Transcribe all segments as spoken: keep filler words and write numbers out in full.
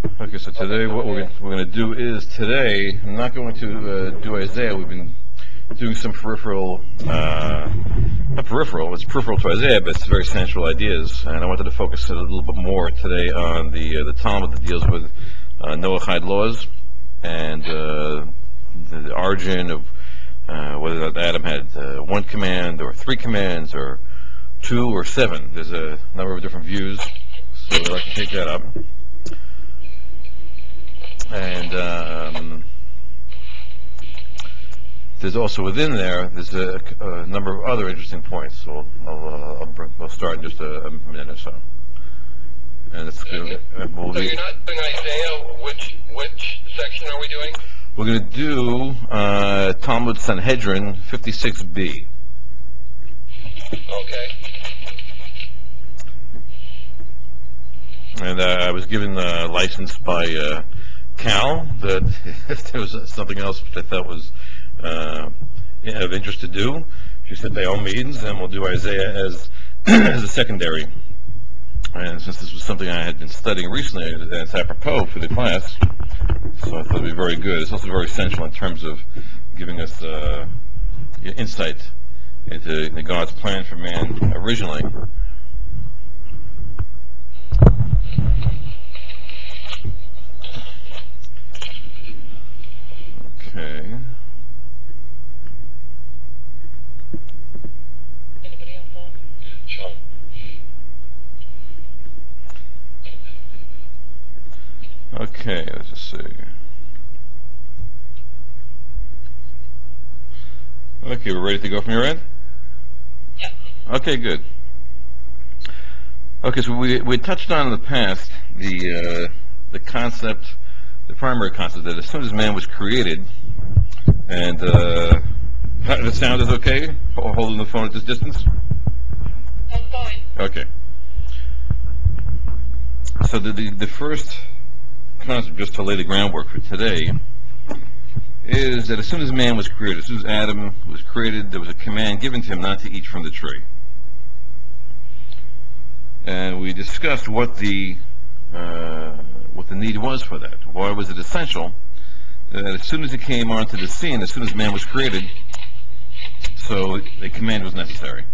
Okay, so today what we're, we're going to do is today, I'm not going to uh, do Isaiah. We've been doing some peripheral, uh, not peripheral, it's peripheral to Isaiah, but it's very central ideas. And I wanted to focus a little bit more today on the uh, the Talmud that deals with uh, Noahide laws and uh, the, the origin of uh, whether Adam had uh, one command or three commands or two or seven. There's a number of different views, so we'd like to take that up. And um, there's also within there, there's a, a number of other interesting points. So I'll, uh, I'll, bring, I'll start in just a, a minute or so. And it's Mhm. and we'll So be, you're not doing Isaiah. Which which section are we doing? we're going to do uh, Talmud Sanhedrin fifty-six b. Okay. And uh, I was given a license by uh, Cal that if there was something else which I thought was uh, of interest to do, she said by all means, and we'll do Isaiah as as a secondary. And since this was something I had been studying recently, and it's apropos for the class, so I thought it'd be very good. It's also very essential in terms of giving us uh, insight into God's plan for man originally. Okay. Anybody else on? Sure. Okay, let's just see. Okay, we're ready to go from your end? Okay, good. Okay, so we we touched on in the past the uh, the concept, the primary concept that as soon as man was created, and uh, the sound is okay, holding the phone at this distance. That's fine. Okay. So the, the the first concept, just to lay the groundwork for today, is that as soon as man was created, as soon as Adam was created, there was a command given to him not to eat from the tree. And we discussed what the uh, what the need was for that. Why was it essential that as soon as he came onto the scene, as soon as man was created, so a command was necessary.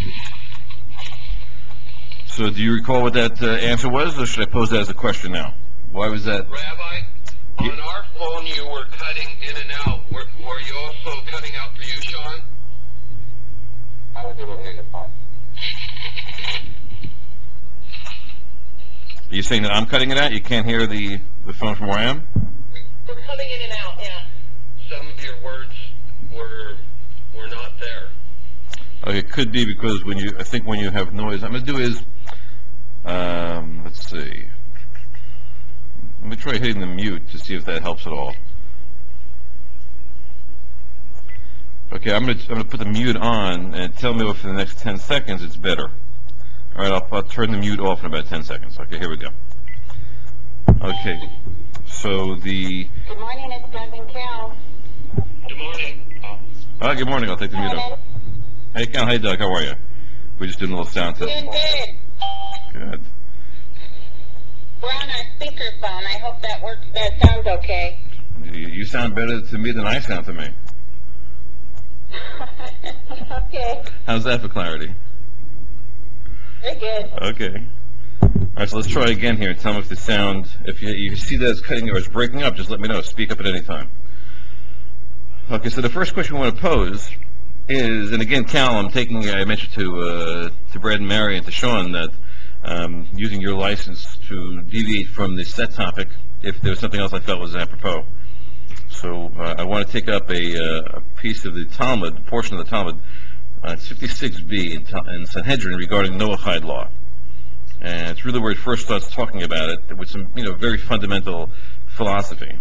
So do you recall what that uh, answer was, or should I pose that as a question now? Why was that? Rabbi, Yeah. on our phone you were cutting in and out. Were, were you also cutting out for you, Sean? I was able to hear you fine. Are you saying that I'm cutting it out? You can't hear the, the phone from where I am? We're cutting in and out. Yeah. Some of your words were were not there. Okay, it could be because when you, I think when you have noise, I'm going to do is, um, let's see. Let me try hitting the mute to see if that helps at all. Okay, I'm going to I'm going to put the mute on and tell me if in the next ten seconds it's better. All right, I'll, I'll turn the mute off in about ten seconds. Okay, here we go. Okay, so the, Good morning, it's Doug and Cal. Good morning. oh, good morning, I'll take the mute off. Hey, Cal, hey, Doug, how are you? We're just doing a little sound test. Doing good. Good. We're on our speakerphone. I hope that works. That sounds okay. You, you sound better to me than I sound to me. Okay. How's that for clarity? Very good. Okay. All right, so let's try again here and tell me if the sound, if you, you see that it's cutting or it's breaking up, just let me know. Speak up at any time. Okay, so the first question we want to pose is, and again, Cal, I'm taking, I mentioned to uh, to Brad and Mary and to Sean that um, using your license to deviate from the set topic if there was something else I felt was apropos. So uh, I want to take up a, uh, a piece of the Talmud, a portion of the Talmud, uh, it's fifty-six b in, Ta- in Sanhedrin regarding Noahide law. And it's really where it first starts talking about it with some, you know, very fundamental philosophy.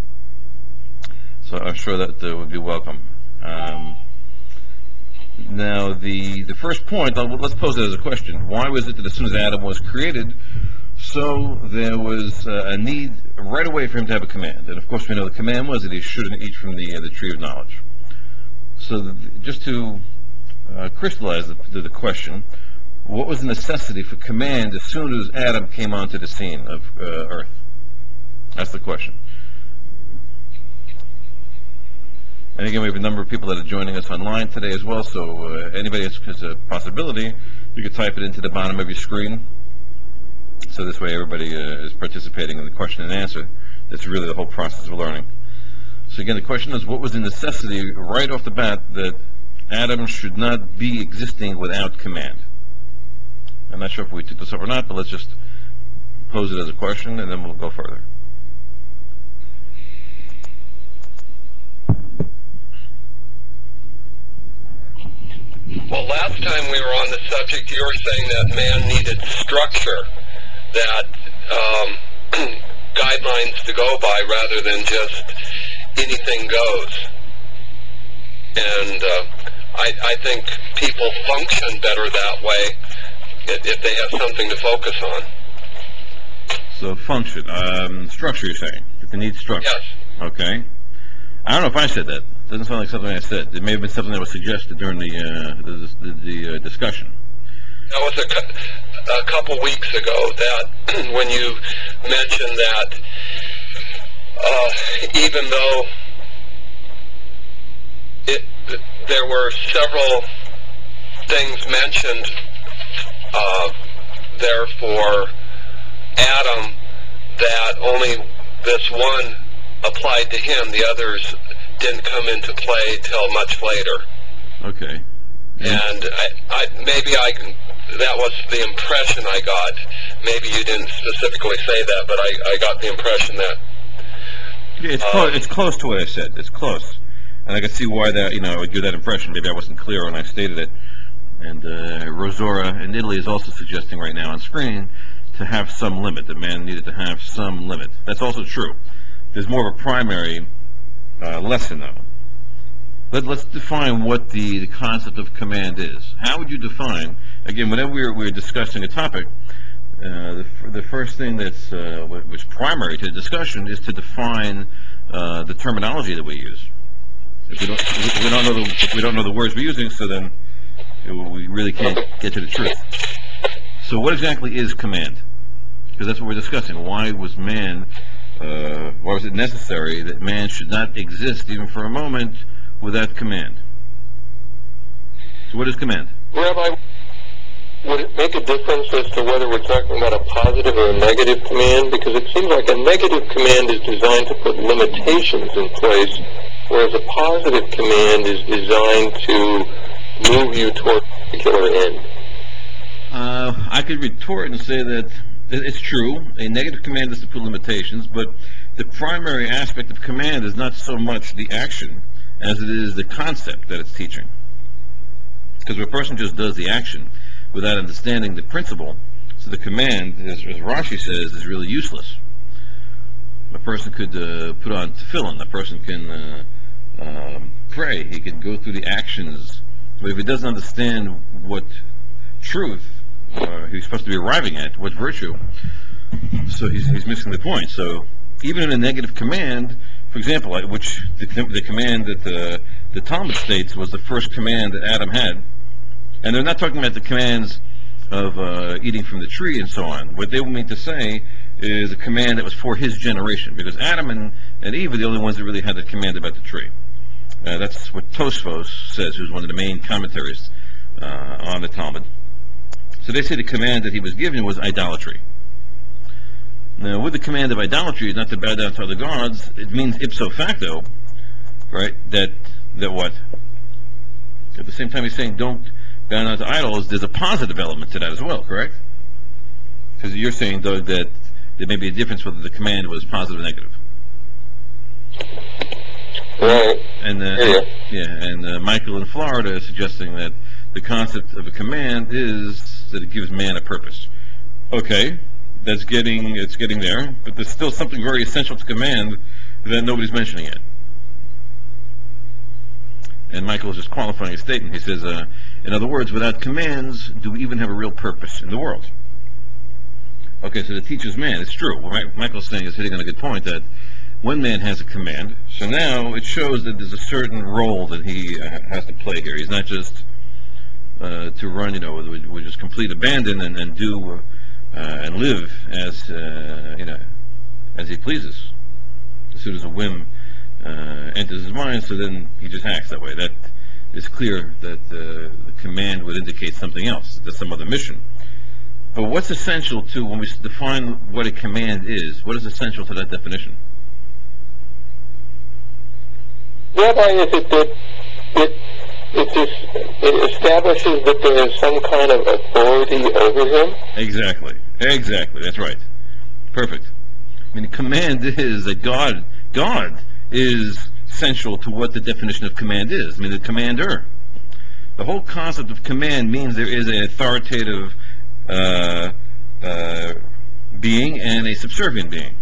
So I'm sure that uh, would be welcome. Um, now, the the first point, uh, let's pose it as a question. Why was it that as soon as Adam was created, so there was uh, a need right away for him to have a command? And of course, we know the command was that he shouldn't eat from the uh, the tree of knowledge. So, the, just to uh, crystallize the, the, the question, what was the necessity for command as soon as Adam came onto the scene of uh, Earth? That's the question. And again, we have a number of people that are joining us online today as well, so uh, anybody that has a possibility, you can type it into the bottom of your screen. So this way everybody uh, is participating in the question and answer. That's really the whole process of learning. So again, the question is, what was the necessity right off the bat that Adam should not be existing without command? I'm not sure if we took this up or not, but let's just pose it as a question and then we'll go further. Well, last time we were on the subject, you were saying that man needed structure, that um, guidelines to go by rather than just anything goes. And uh, I, I think people function better that way if, if they have something to focus on. So function, um, structure you're saying, that they need structure. Yes. Okay. I don't know if I said that. It doesn't sound like something I said. It may have been something that was suggested during the uh, the, the, the uh, discussion. That was a, cu- a couple weeks ago that when you mentioned that uh, even though it, there were several things mentioned uh, there for Adam, that only this one applied to him. The others didn't come into play till much later. Okay. And I, I, maybe I can, that was the impression I got. Maybe you didn't specifically say that, but I, I got the impression that. Yeah, it's, um, close, it's close to what I said. It's close. And I can see why that, you know, I would give that impression. Maybe I wasn't clear when I stated it. And uh, Rosora in Italy is also suggesting right now on screen to have some limit. The man needed to have some limit. That's also true. There's more of a primary uh, lesson, though. Let, let's define what the, the concept of command is. How would you define, again, whenever we're, we're discussing a topic, uh, the, the first thing that's uh, which primary to the discussion is to define uh, the terminology that we use. If we don't, if we don't know the, if we don't know the words we're using, so then we really can't get to the truth. So what exactly is command? Because that's what we're discussing. Why was man, uh, why was it necessary that man should not exist even for a moment without command? So what is command? Rabbi, would it make a difference as to whether we're talking about a positive or a negative command? Because it seems like a negative command is designed to put limitations in place, whereas a positive command is designed to move you toward a particular end. Uh, I could retort and say that it's true. A negative command is to put limitations, but the primary aspect of command is not so much the action as it is the concept that it's teaching. Because if a person just does the action without understanding the principle, so the command, as, as Rashi says, is really useless. A person could uh, put on tefillin. A person can uh, um, pray. He can go through the actions. But if he doesn't understand what truth uh, he's supposed to be arriving at, what virtue, so he's, he's missing the point. So even in a negative command, for example, like, which the, the command that the, the Talmud states was the first command that Adam had, and they're not talking about the commands of uh, eating from the tree and so on. What they mean to say is a command that was for his generation, because Adam and, and Eve are the only ones that really had the command about the tree. Uh, that's what Tosfos says, who's one of the main commentaries uh, on the Talmud. So they say the command that he was given was idolatry. Now, with the command of idolatry, not to bow down to other gods, it means ipso facto, right, that, that what? At the same time he's saying don't bow down to idols, there's a positive element to that as well, correct? Because you're saying, Doug, that there may be a difference whether the command was positive or negative. Right. And, uh, Yeah. and yeah, and uh, Michael in Florida is suggesting that the concept of a command is that it gives man a purpose. Okay, that's getting it's getting there, but there's still something very essential to command that nobody's mentioning yet. And Michael is just qualifying his statement. He says, uh, in other words, without commands, do we even have a real purpose in the world? Okay, so the teacher's man, it's true. What Michael's saying is hitting on a good point, that when man has a command, so now it shows that there's a certain role that he uh, has to play here. He's not just uh, to run, you know, with, with just complete abandon and, and do uh, and live as, uh, you know, as he pleases. soon as a whim uh, enters his mind, so then he just acts that way. That is clear that uh, the command would indicate something else, there's some other mission. But what's essential to, when we define what a command is, what is essential to that definition? Rabbi, is it that it, it, just, it establishes that there is some kind of authority over him? Exactly. Exactly. That's right. Perfect. I mean, the command is that God, God is central to what the definition of command is. I mean, the commander. The whole concept of command means there is an authoritative uh, uh, being and a subservient being.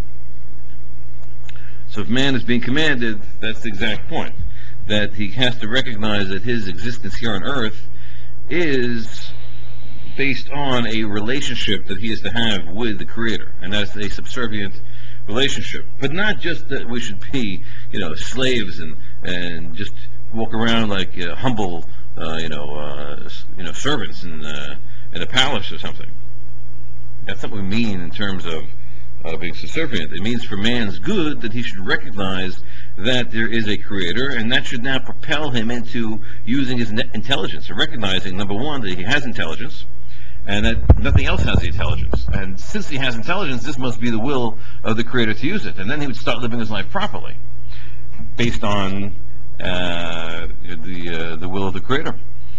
So if man is being commanded, that's the exact point. That he has to recognize that his existence here on earth is based on a relationship that he is to have with the Creator, and that's a subservient relationship. But not just that we should be, you know, slaves and and just walk around like uh, humble, uh, you know, uh, you know, servants in uh, in a palace or something. That's not what we mean in terms of uh, being subservient. It means for man's good that he should recognize that there is a Creator, and that should now propel him into using his intelligence, and recognizing, number one, that he has intelligence, and that nothing else has the intelligence. And since he has intelligence, this must be the will of the Creator to use it. And then he would start living his life properly, based on uh, the uh, the will of the Creator.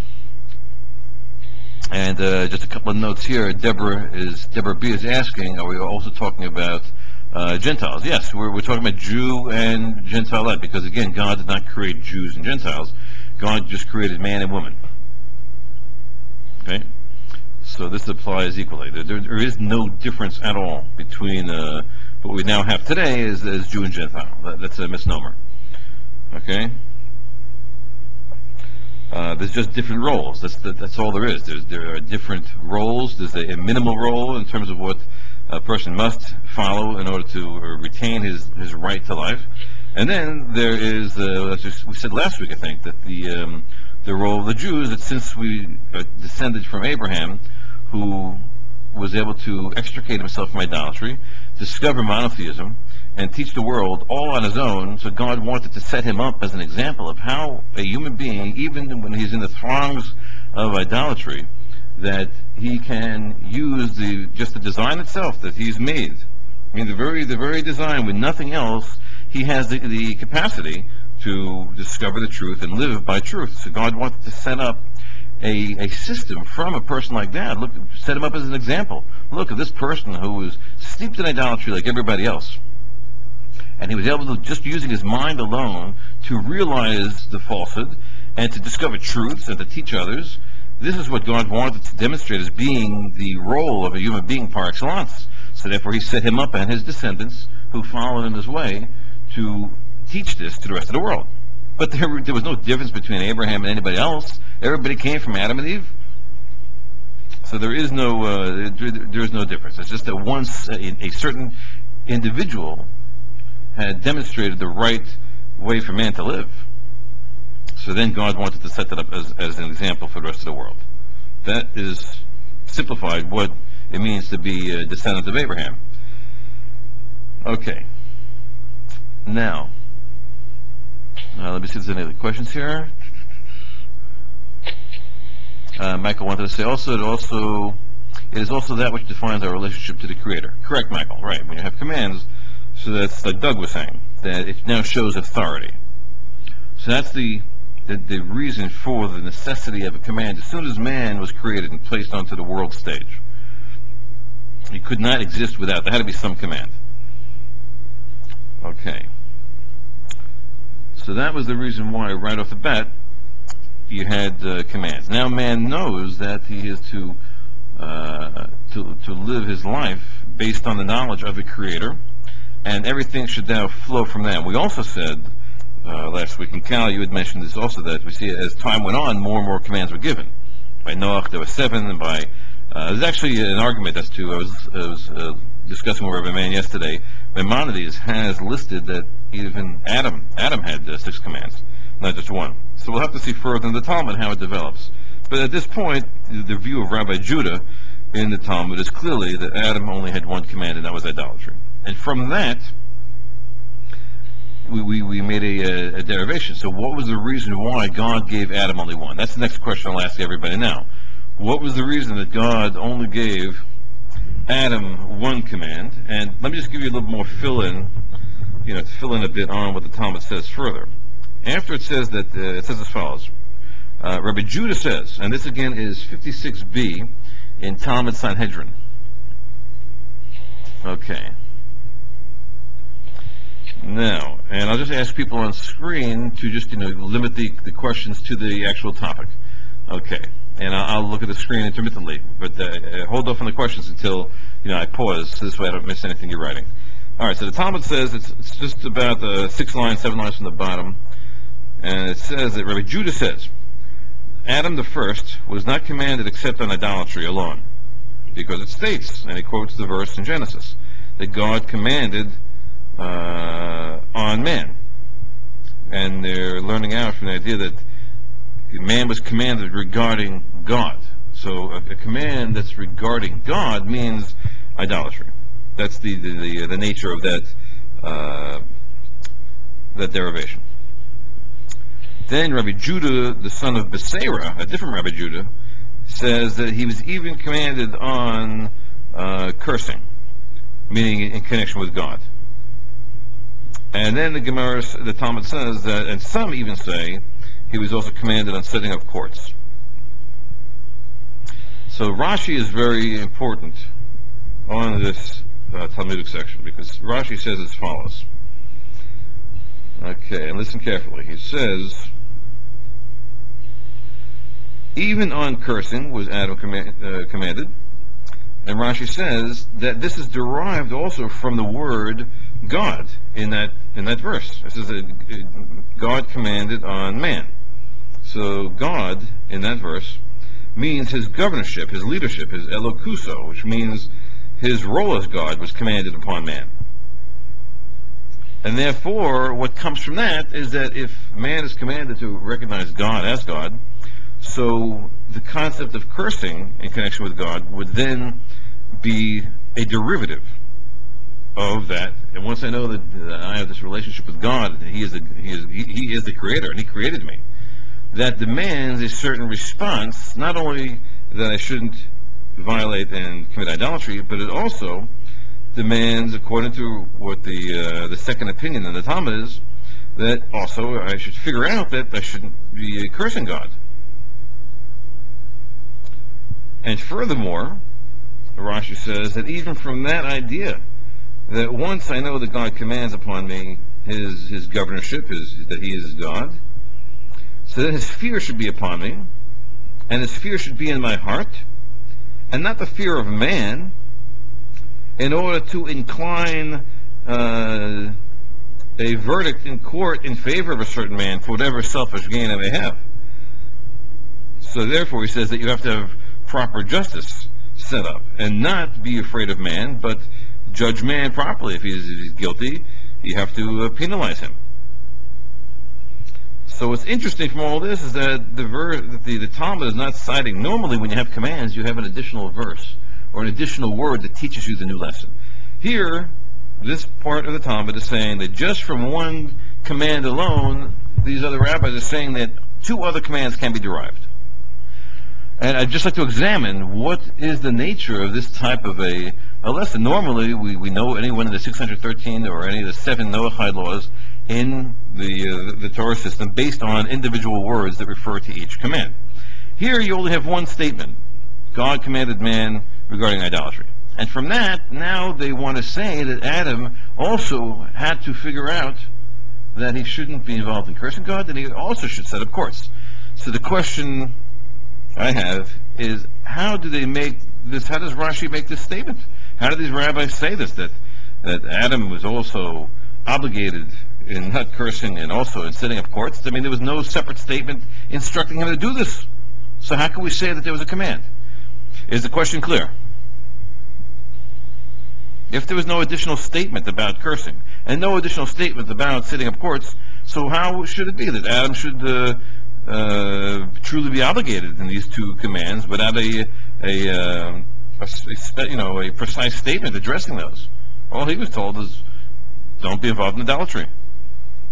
And uh, just a couple of notes here. Deborah is Deborah B is asking, are we also talking about uh, Gentiles? Yes, we're, we're talking about Jew and Gentile, because again, God did not create Jews and Gentiles. God just created man and woman. Okay? So this applies equally. There, there, there is no difference at all between uh, what we now have today as, as Jew and Gentile. That, that's a misnomer. Okay? Uh, there's just different roles. That's that, that's all there is. There's, there are different roles. There's a, a minimal role in terms of what a person must follow in order to uh, retain his, his right to life. And then there is, uh, as we said last week, I think, that the um, the role of the Jews, that since we uh, descended from Abraham, who was able to extricate himself from idolatry, discover monotheism, and teach the world all on his own. So God wanted to set him up as an example of how a human being, even when he's in the throngs of idolatry, that he can use the just the design itself that he's made. I mean, the very the very design, with nothing else, he has the, the capacity to discover the truth and live by truth. So God wanted to set up a, a system from a person like that. Look, set him up as an example. Look at this person who was steeped in idolatry like everybody else. And he was able to, just using his mind alone, to realize the falsehood and to discover truths and to teach others. This is what God wanted to demonstrate as being the role of a human being par excellence. So therefore he set him up and his descendants, who followed in his way, to teach this to the rest of the world. But there, there was no difference between Abraham and anybody else. Everybody came from Adam and Eve. So there is no uh, there, there is no difference. It's just that once a, a certain individual had demonstrated the right way for man to live, so then God wanted to set that up as, as an example for the rest of the world. That is simplified what it means to be a descendant of Abraham. Okay. Now, uh, let me see if there's any other questions here. Uh, Michael wanted to say also, it also, it is also that which defines our relationship to the Creator. Correct, Michael, right. When you have commands, so that's like Doug was saying, that it now shows authority. So that's the, the, the reason for the necessity of a command. As soon as man was created and placed onto the world stage, he could not exist without, there had to be some command. Okay. So that was the reason why, right off the bat, you had uh, commands. Now man knows that he is to, uh, to to live his life based on the knowledge of a Creator, and everything should now flow from that. We also said uh, last week, and Cal, you had mentioned this also, that we see as time went on, more and more commands were given. By Noach, there were seven, and by uh, there's actually an argument as to, I was, I was uh, discussing with Rabbi Man yesterday, Maimonides has listed that even Adam, Adam had uh, six commands, not just one. So we'll have to see further in the Talmud how it develops. But at this point, the view of Rabbi Judah in the Talmud is clearly that Adam only had one command, and that was idolatry. And from that, we, we, we made a, a, a derivation. So what was the reason why God gave Adam only one? That's the next question I'll ask everybody now. What was the reason that God only gave Adam one command? And let me just give you a little more fill-in, you know, to fill in a bit on what the Talmud says further. After it says that, uh, it says as follows. Uh, Rabbi Judah says, and this again is fifty-six b in Talmud Sanhedrin. Okay. Now, and I'll just ask people on screen to just, you know, limit the, the questions to the actual topic. Okay. And I'll, I'll look at the screen intermittently, but uh, hold off on the questions until, you know, I pause, so this way I don't miss anything you're writing. All right, so the Talmud says it's, it's just about uh, six lines, seven lines from the bottom, and it says that Rabbi Judah says, Adam the first was not commanded except on idolatry alone, because it states, and he quotes the verse in Genesis, that God commanded uh, on man. And they're learning out from the idea that man was commanded regarding God. So a, a command that's regarding God means idolatry. That's the the, the, the nature of that uh, that derivation. Then Rabbi Judah, the son of Becerra, a different Rabbi Judah, says that he was even commanded on uh, cursing, meaning in connection with God. And then the Gemara, the Talmud says that, and some even say, he was also commanded on setting up courts. So Rashi is very important on this uh, Talmudic section, because Rashi says as follows. Okay, and listen carefully. He says, even on cursing was Adam command, uh, commanded. And Rashi says that this is derived also from the word God in that in that verse. It says that God commanded on man. So God in that verse means his governorship, his leadership, his elokuso, which means his role as God was commanded upon man. And therefore, what comes from that is that if man is commanded to recognize God as God, so the concept of cursing in connection with God would then be a derivative of that. And once I know that uh, I have this relationship with God, and He is the He is he, he is the Creator, and He created me, that demands a certain response. Not only that I shouldn't violate and commit idolatry, but it also demands, according to what the uh, the second opinion in the Talmud is, that also I should figure out that I shouldn't be cursing God. And furthermore, Rashi says that even from that idea, that once I know that God commands upon me his his governorship, his, that he is God, so then his fear should be upon me, and his fear should be in my heart, and not the fear of man, in order to incline uh, a verdict in court in favor of a certain man for whatever selfish gain I may have. So therefore he says that you have to have proper justice set up, and not be afraid of man, but judge man properly. If he's, if he's guilty, you have to uh, penalize him. So what's interesting from all this is that the, ver- the the Talmud is not citing. Normally, when you have commands, you have an additional verse or an additional word that teaches you the new lesson. Here, this part of the Talmud is saying that just from one command alone, these other rabbis are saying that two other commands can be derived. And I'd just like to examine what is the nature of this type of a, a lesson. Normally, we, we know any one of the six hundred thirteen or any of the seven Noahide laws in the, uh, the Torah system based on individual words that refer to each command. Here, you only have one statement. God commanded man regarding idolatry. And from that, now they want to say that Adam also had to figure out that he shouldn't be involved in cursing God, and he also should set up courts. So the question I have is, how do they make this, how does Rashi make this statement? How do these rabbis say this, that, that Adam was also obligated in not cursing and also in setting up courts? I mean, there was no separate statement instructing him to do this. So how can we say that there was a command? Is the question clear? If there was no additional statement about cursing and no additional statement about setting up courts, so how should it be that Adam should uh, uh, truly be obligated in these two commands without a a, uh, a, a you know a precise statement addressing those? All he was told is, don't be involved in idolatry.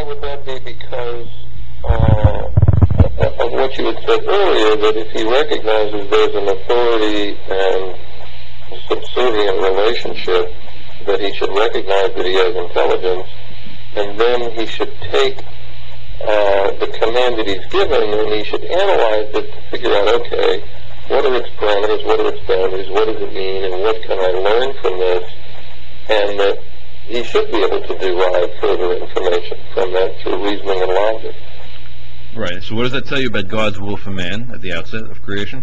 would that be? Because uh, of what you had said earlier, that if he recognizes there's an authority and a subservient relationship, that he should recognize that he has intelligence, and then he should take uh, the command that he's given and he should analyze it to figure out, okay, what are its parameters, what are its boundaries, what does it mean, and what can I learn from this, and that he should be able to derive further information from that through reasoning and logic. Right. So what does that tell you about God's will for man at the outset of creation?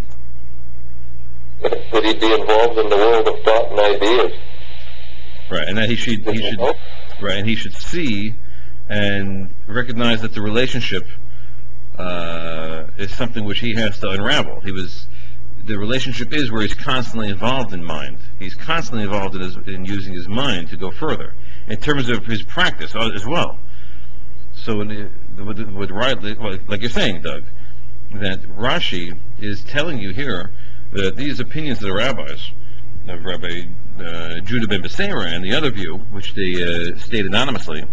That he'd be involved in the world of thought and ideas. Right, and that he should he should right, and he should see and recognize that the relationship uh, is something which he has to unravel. He was the relationship is where he's constantly involved in mind. He's constantly involved in, his, in using his mind to go further in terms of his practice as well. So, with, with, with, like you're saying, Doug, that Rashi is telling you here that these opinions of the rabbis, of Rabbi uh, Judah ben Beseira and the other view, which they uh, state anonymously,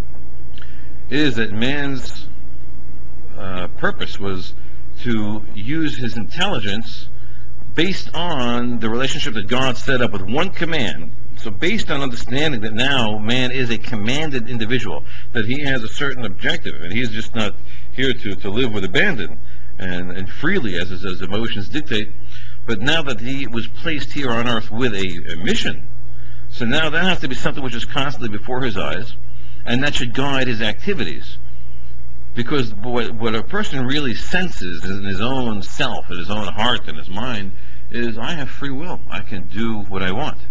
is that man's uh, purpose was to use his intelligence based on the relationship that God set up with one command. So based on understanding that now man is a commanded individual, that he has a certain objective, and he's just not here to, to live with abandon and, and freely as his as emotions dictate, but now that he was placed here on earth with a, a mission, so now that has to be something which is constantly before his eyes, and that should guide his activities. Because what, what a person really senses in his own self, in his own heart and his mind, is I have free will. I can do what I want.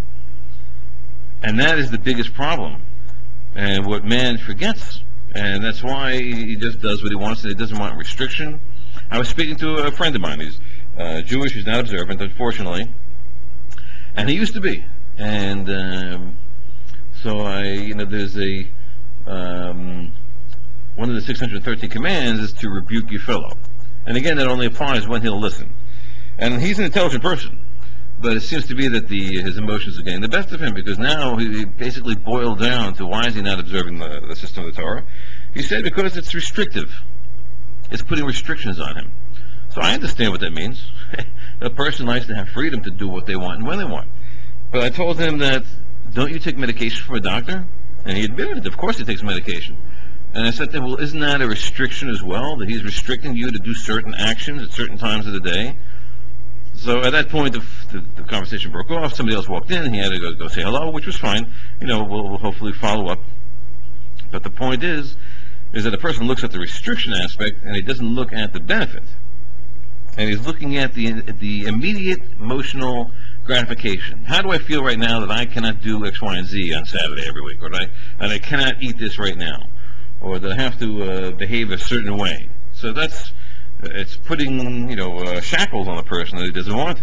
And that is the biggest problem. And what man forgets. And that's why he just does what he wants and he doesn't want restriction. I was speaking to a friend of mine who's uh, Jewish, who's not observant, unfortunately. And he used to be. And um, so I, you know, there's a... Um, one of the six hundred thirteen commands is to rebuke your fellow. And again, that only applies when he'll listen. And he's an intelligent person, but it seems to be that the his emotions are getting the best of him, because now he basically boiled down to why is he not observing the, the system of the Torah? He said because it's restrictive. It's putting restrictions on him. So I understand what that means. A person likes to have freedom to do what they want and when they want. But I told him that, don't you take medication from a doctor? And he admitted, of course he takes medication. And I said to him, well, isn't that a restriction as well, that he's restricting you to do certain actions at certain times of the day? So at that point, the, the, the conversation broke off. Somebody else walked in. He had to go, go say hello, which was fine. You know, we'll, we'll hopefully follow up. But the point is, is that a person looks at the restriction aspect, and he doesn't look at the benefit. And he's looking at the the immediate emotional gratification. How do I feel right now that I cannot do X, Y, and Z on Saturday every week? Or that I, and I cannot eat this right now? Or that I have to uh, behave a certain way? So that's, it's putting, you know, uh, shackles on a person that he doesn't want.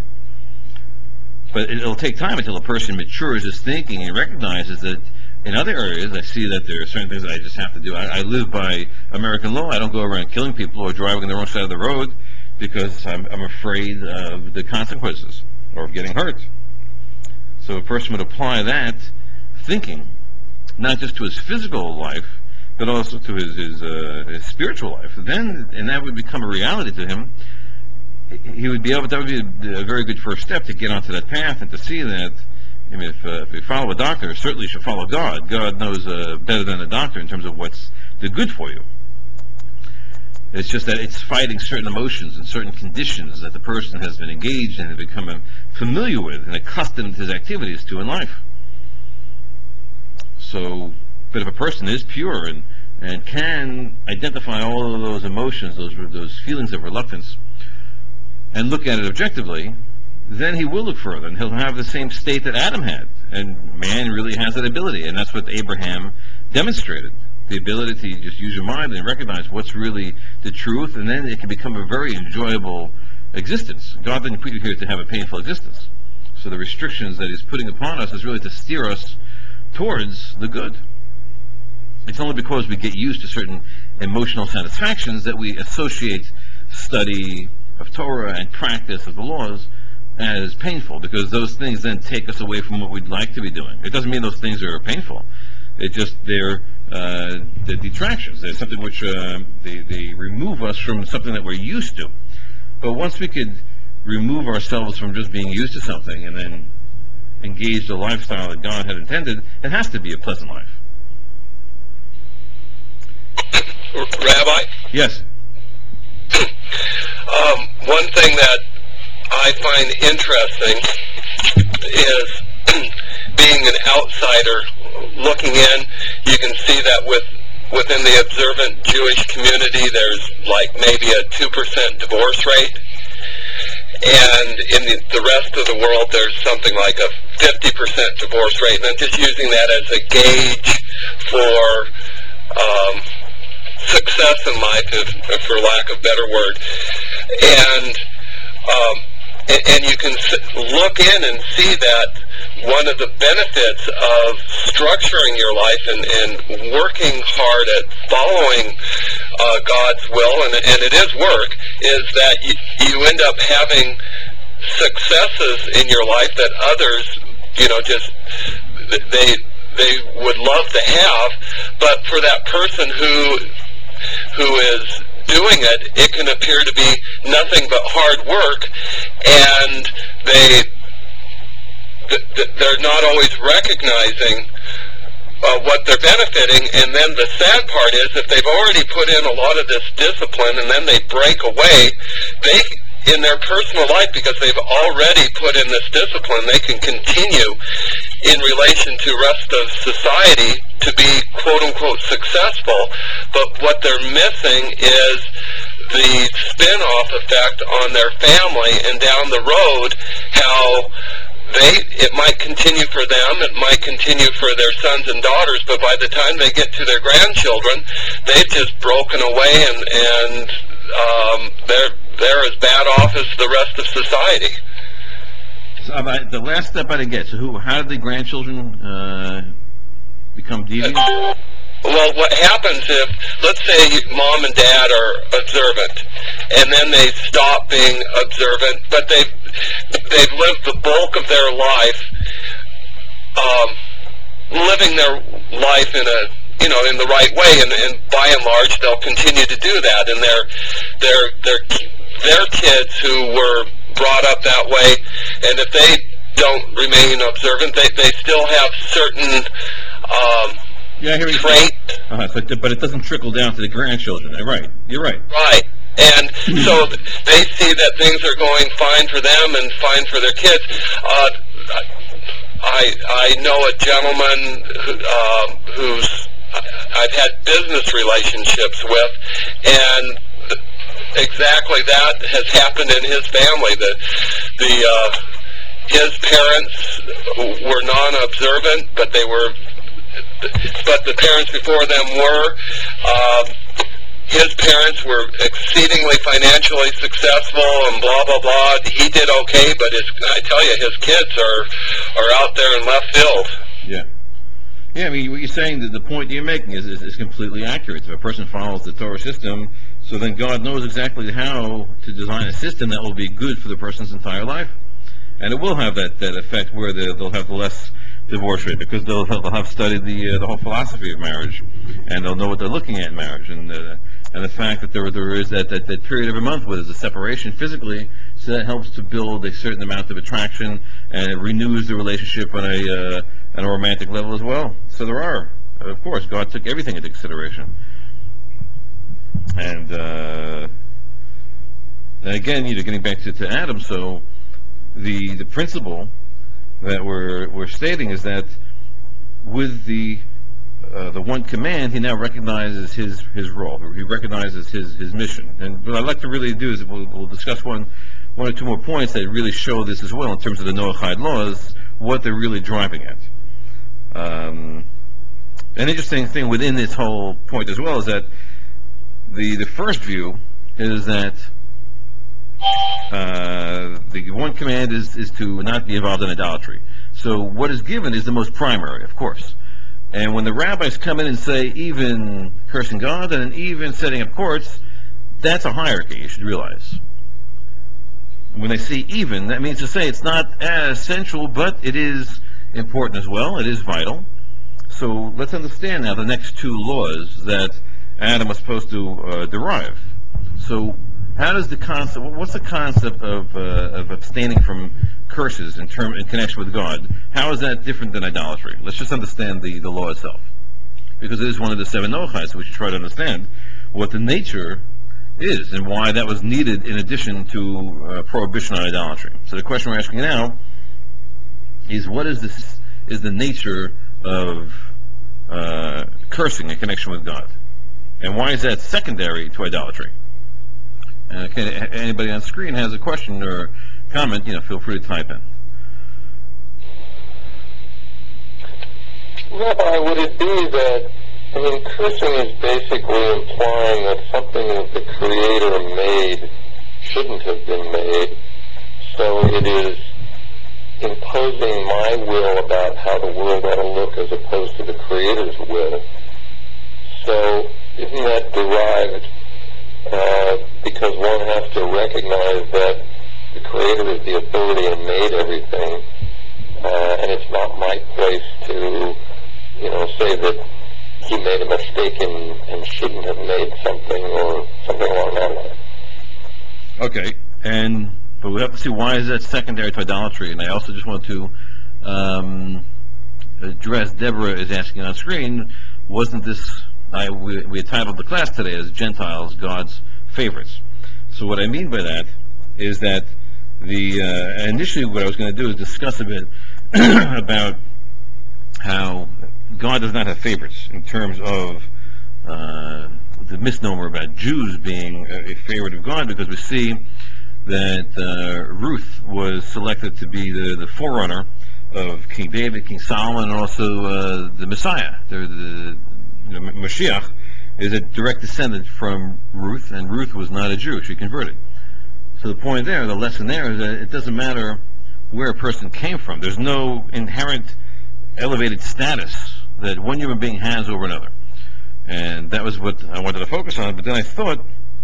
But it'll take time until a person matures his thinking and recognizes that in other areas, I see that there are certain things that I just have to do. I, I live by American law. I don't go around killing people or driving on the wrong side of the road because I'm, I'm afraid of the consequences or of getting hurt. So a person would apply that thinking, not just to his physical life, but also to his his, uh, his spiritual life. Then, and that would become a reality to him. He would be able. That would be a, a very good first step to get onto that path and to see that. I mean, if, uh, if you follow a doctor, certainly you should follow God. God knows uh, better than a doctor in terms of what's the good for you. It's just that it's fighting certain emotions and certain conditions that the person has been engaged in and become familiar with and accustomed his activities to in life. So, but if a person is pure and, and can identify all of those emotions, those those feelings of reluctance, and look at it objectively, then he will look further, and he'll have the same state that Adam had. And man really has that ability, and that's what Abraham demonstrated. The ability to just use your mind and recognize what's really the truth, and then it can become a very enjoyable existence. God didn't put you here to have a painful existence. So the restrictions that he's putting upon us is really to steer us towards the good. It's only because we get used to certain emotional satisfactions that we associate study of Torah and practice of the laws as painful, because those things then take us away from what we'd like to be doing. It doesn't mean those things are painful. It just they're uh, the detractions. They're something which uh, they they remove us from something that we're used to. But once we could remove ourselves from just being used to something and then engage the lifestyle that God had intended, it has to be a pleasant life. Rabbi, Yes. um, one thing that I find interesting is being an outsider looking in. You can see that with within the observant Jewish community, there's like maybe a two percent divorce rate, and in the, the rest of the world, there's something like a fifty percent divorce rate. And I'm just using that as a gauge for um, success in life, if, if for lack of better word. And um, and, and you can look in and see that one of the benefits of structuring your life and, and working hard at following uh, God's will, and, and it is work, is that you, you end up having successes in your life that others, you know, just they they would love to have, but for that person who who is doing it, it can appear to be nothing but hard work, and they they're not always recognizing uh, what they're benefiting. And then the sad part is, if they've already put in a lot of this discipline and then they break away, they in their personal life, because they've already put in this discipline, they can continue in relation to rest of society to be quote-unquote successful. But what they're missing is the spin-off effect on their family, and down the road, how they it might continue for them, it might continue for their sons and daughters, but by the time they get to their grandchildren, they've just broken away, and, and um, they're, they're as bad off as the rest of society. So, uh, the last step I didn't get. So, who? How did the grandchildren uh, become deviant? Well, what happens if, let's say mom and dad are observant, and then they stop being observant, but they've, they've lived the bulk of their life um, living their life in a, you know, in the right way, and, and by and large, they'll continue to do that, and their, their, their, their kids who were brought up that way, and if they don't remain observant, they, they still have certain um, Yeah, I hear you. trait. Uh-huh, so, but it doesn't trickle down to the grandchildren. Right. You're right. Right. And so they see that things are going fine for them and fine for their kids. Uh, I I know a gentleman who, um, who's I've had business relationships with, and exactly that has happened in his family. The the uh, his parents were non-observant, but they were. But the parents before them were. Uh, his parents were exceedingly financially successful and blah, blah, blah. He did okay, but his, I tell you, his kids are, are out there in left field. Yeah. Yeah, I mean, what you're saying, that the point you're making is, is, is completely accurate. If a person follows the Torah system, so then God knows exactly how to design a system that will be good for the person's entire life. And it will have that, that effect where they, they'll have less divorce rate, because they'll, they'll have studied the uh, the whole philosophy of marriage, and they'll know what they're looking at in marriage, and uh, and the fact that there there is that, that, that period of a month where there's a separation physically, so that helps to build a certain amount of attraction, and it renews the relationship on a uh, on a romantic level as well. So there are, of course, God took everything into consideration, and uh, and again, you know, getting back to, to Adam, so the the principle that we're we're stating is that with the uh, the one command, he now recognizes his his role. He recognizes his his mission. And what I'd like to really do is we'll, we'll discuss one one or two more points that really show this as well in terms of the Noahide laws, what they're really driving at. Um, an interesting thing within this whole point as well is that the the first view is that uh, the one command is, is to not be involved in idolatry. So what is given is the most primary, of course. And when the rabbis come in and say even cursing God and even setting up courts, that's a hierarchy, you should realize. When they say even, that means to say it's not as central, but it is important as well. It is vital. So let's understand now the next two laws that Adam was supposed to uh, derive. So how does the concept, what's the concept of, uh, of abstaining from curses in term in connection with God? How is that different than idolatry? Let's just understand the, the law itself. Because it is one of the seven noachai, so we should try to understand what the nature is and why that was needed in addition to uh, prohibition on idolatry. So the question we're asking now is what is this is the nature of uh, cursing in connection with God, and why is that secondary to idolatry? Uh, okay, anybody on screen has a question or comment, you know, feel free to type in. Rabbi, would it be that, I mean, cursing is basically implying that something that the Creator made shouldn't have been made, so it is imposing my will about how the world ought to look as opposed to the Creator's will. So isn't that derived uh, because one has to recognize that the Creator is the authority and made everything, uh, and it's not my place to, you know, say that he made a mistake and, and shouldn't have made something or something along that line. Okay, and but we have to see why is that secondary to idolatry. And I also just want to um, address, Deborah is asking on screen, wasn't this, I, we, we titled the class today as Gentiles, God's favorites. So what I mean by that is that the, uh, initially what I was going to do is discuss a bit about how God does not have favorites in terms of uh, the misnomer about Jews being a, a favorite of God, because we see that uh, Ruth was selected to be the, the forerunner of King David, King Solomon, and also uh, the Messiah. The, the, the Mashiach is a direct descendant from Ruth, and Ruth was not a Jew. She converted. So the point there, the lesson there, is that it doesn't matter where a person came from. There's no inherent elevated status that one human being has over another. And that was what I wanted to focus on. But then I thought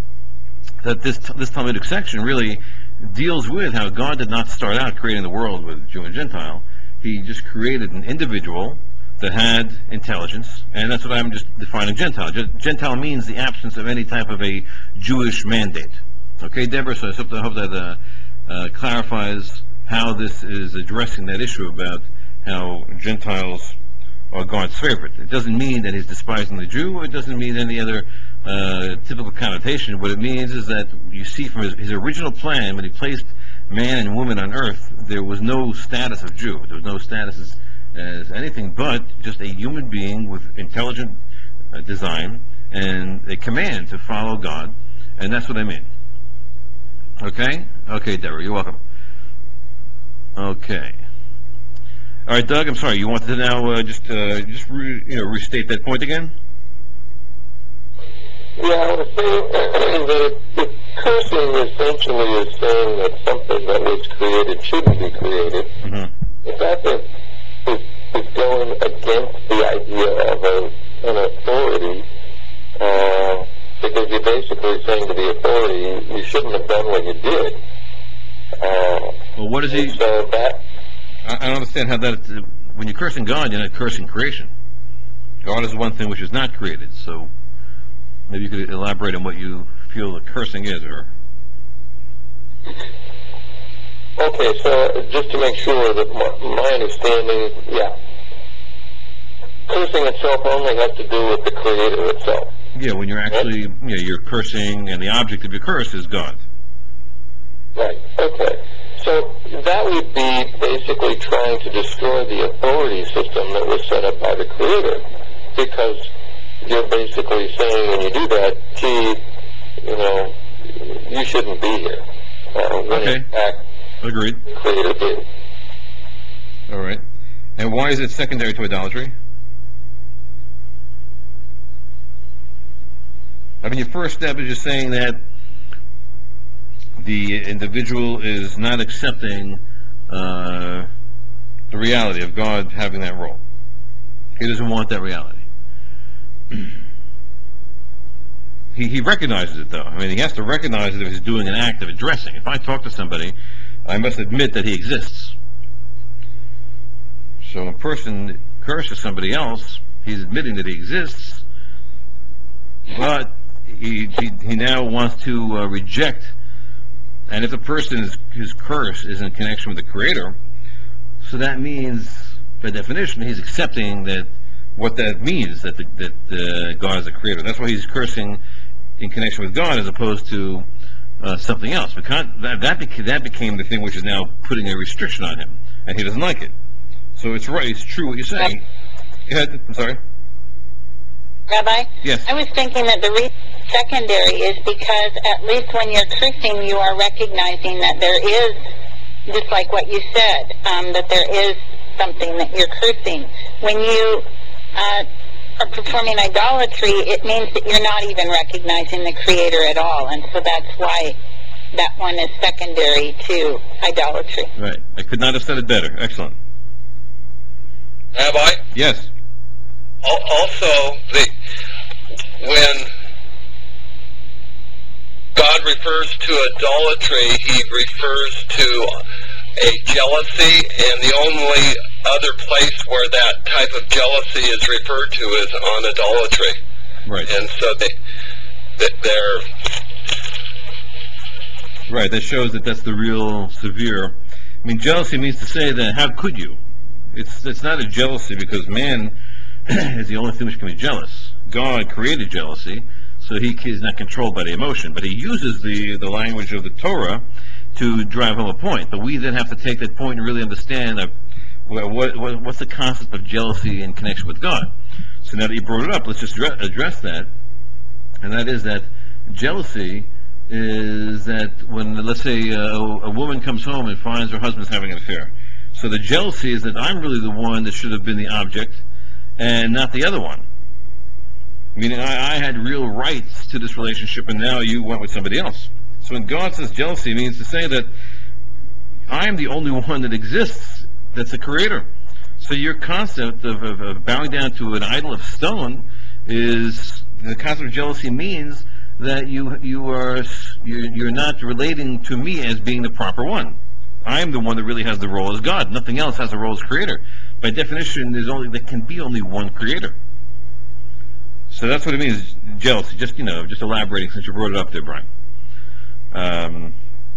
that this this Talmudic section really deals with how God did not start out creating the world with Jew and Gentile. He just created an individual that had intelligence, and that's what I'm just defining Gentile. Gentile means the absence of any type of a Jewish mandate. Okay, Deborah, so I hope that, hope that uh, uh, clarifies how this is addressing that issue about how Gentiles are God's favorite. It doesn't mean that he's despising the Jew. It doesn't mean any other uh, typical connotation. What it means is that you see from his, his original plan, when he placed man and woman on earth, there was no status of Jew. There was no status as, as anything but just a human being with intelligent uh, design and a command to follow God. And that's what I mean. Okay? Okay, Deborah, you're welcome. Okay. All right, Doug, I'm sorry. You wanted to now uh, just uh, just re, you know restate that point again? Yeah, I was saying that if cursing essentially is saying that something that was created shouldn't be created, Mm-hmm. the fact that is, is going against the idea of a, an authority, uh, because you're basically saying to the authority, you shouldn't have done what you did. Uh, Well, what is he? so that I, I don't understand how that. Uh, when you're cursing God, you're not cursing creation. God is one thing which is not created. So maybe you could elaborate on what you feel the cursing is, or. Okay, so just to make sure that my, my understanding, yeah, cursing itself only has to do with the Creator itself. Yeah, when you're actually, you know, you're cursing, and the object of your curse is God. Right, okay. So that would be basically trying to destroy the authority system that was set up by the Creator, because you're basically saying when you do that, gee, you know, you shouldn't be here. Uh, when Okay. in fact, Agreed. the Creator did. All right. And why is it secondary to idolatry? I mean, your first step is just saying that the individual is not accepting uh, the reality of God having that role. He doesn't want that reality. he, he recognizes it, though. I mean, he has to recognize it if he's doing an act of addressing. If I talk to somebody, I must admit that he exists. So a person curses somebody else, He's admitting that he exists, but he, he, he now wants to uh, reject. And if a person's his curse is in connection with the Creator, so that means, by definition, he's accepting that what that means, that the, that uh, God is the Creator. That's why he's cursing in connection with God as opposed to uh, something else. Because that that, beca- that became the thing which is now putting a restriction on him, and he doesn't like it. So it's right, it's true what you're saying. Go ahead. I'm sorry. Rabbi? Yes. I was thinking that the reason it's secondary is because at least when you're cursing, you are recognizing that there is, just like what you said, um, that there is something that you're cursing. When you uh, are performing idolatry, it means that you're not even recognizing the Creator at all, and so that's why that one is secondary to idolatry. Right. I could not have said it better. Excellent. Have I? Yes. Al- Also, the, when God refers to idolatry, he refers to a jealousy, and the only other place where that type of jealousy is referred to is on idolatry. Right. And so they, that they're, Right. That shows that that's the real severe. I mean, jealousy means to say that how could you? It's it's not a jealousy because man is the only thing which can be jealous. God created jealousy, so he is not controlled by the emotion. But he uses the, the language of the Torah to drive home a point. But we then have to take that point and really understand uh, what, what, what's the concept of jealousy in connection with God. So now that you brought it up, let's just address, address that. And that is that jealousy is that when, let's say, a, a woman comes home and finds her husband's having an affair. So the jealousy is that I'm really the one that should have been the object and not the other one. Meaning I, I had real rights to this relationship and now you went with somebody else. So when God says jealousy, it means to say that I'm the only one that exists that's a creator. So your concept of, of, of bowing down to an idol of stone is, the concept of jealousy means that you you are you're, you're not relating to me as being the proper one. I'm the one that really has the role as God. Nothing else has a role as creator. By definition, there's only there can be only one creator. So that's what it means, jealousy. Just you know, just elaborating since you brought it up there, Brian. Um,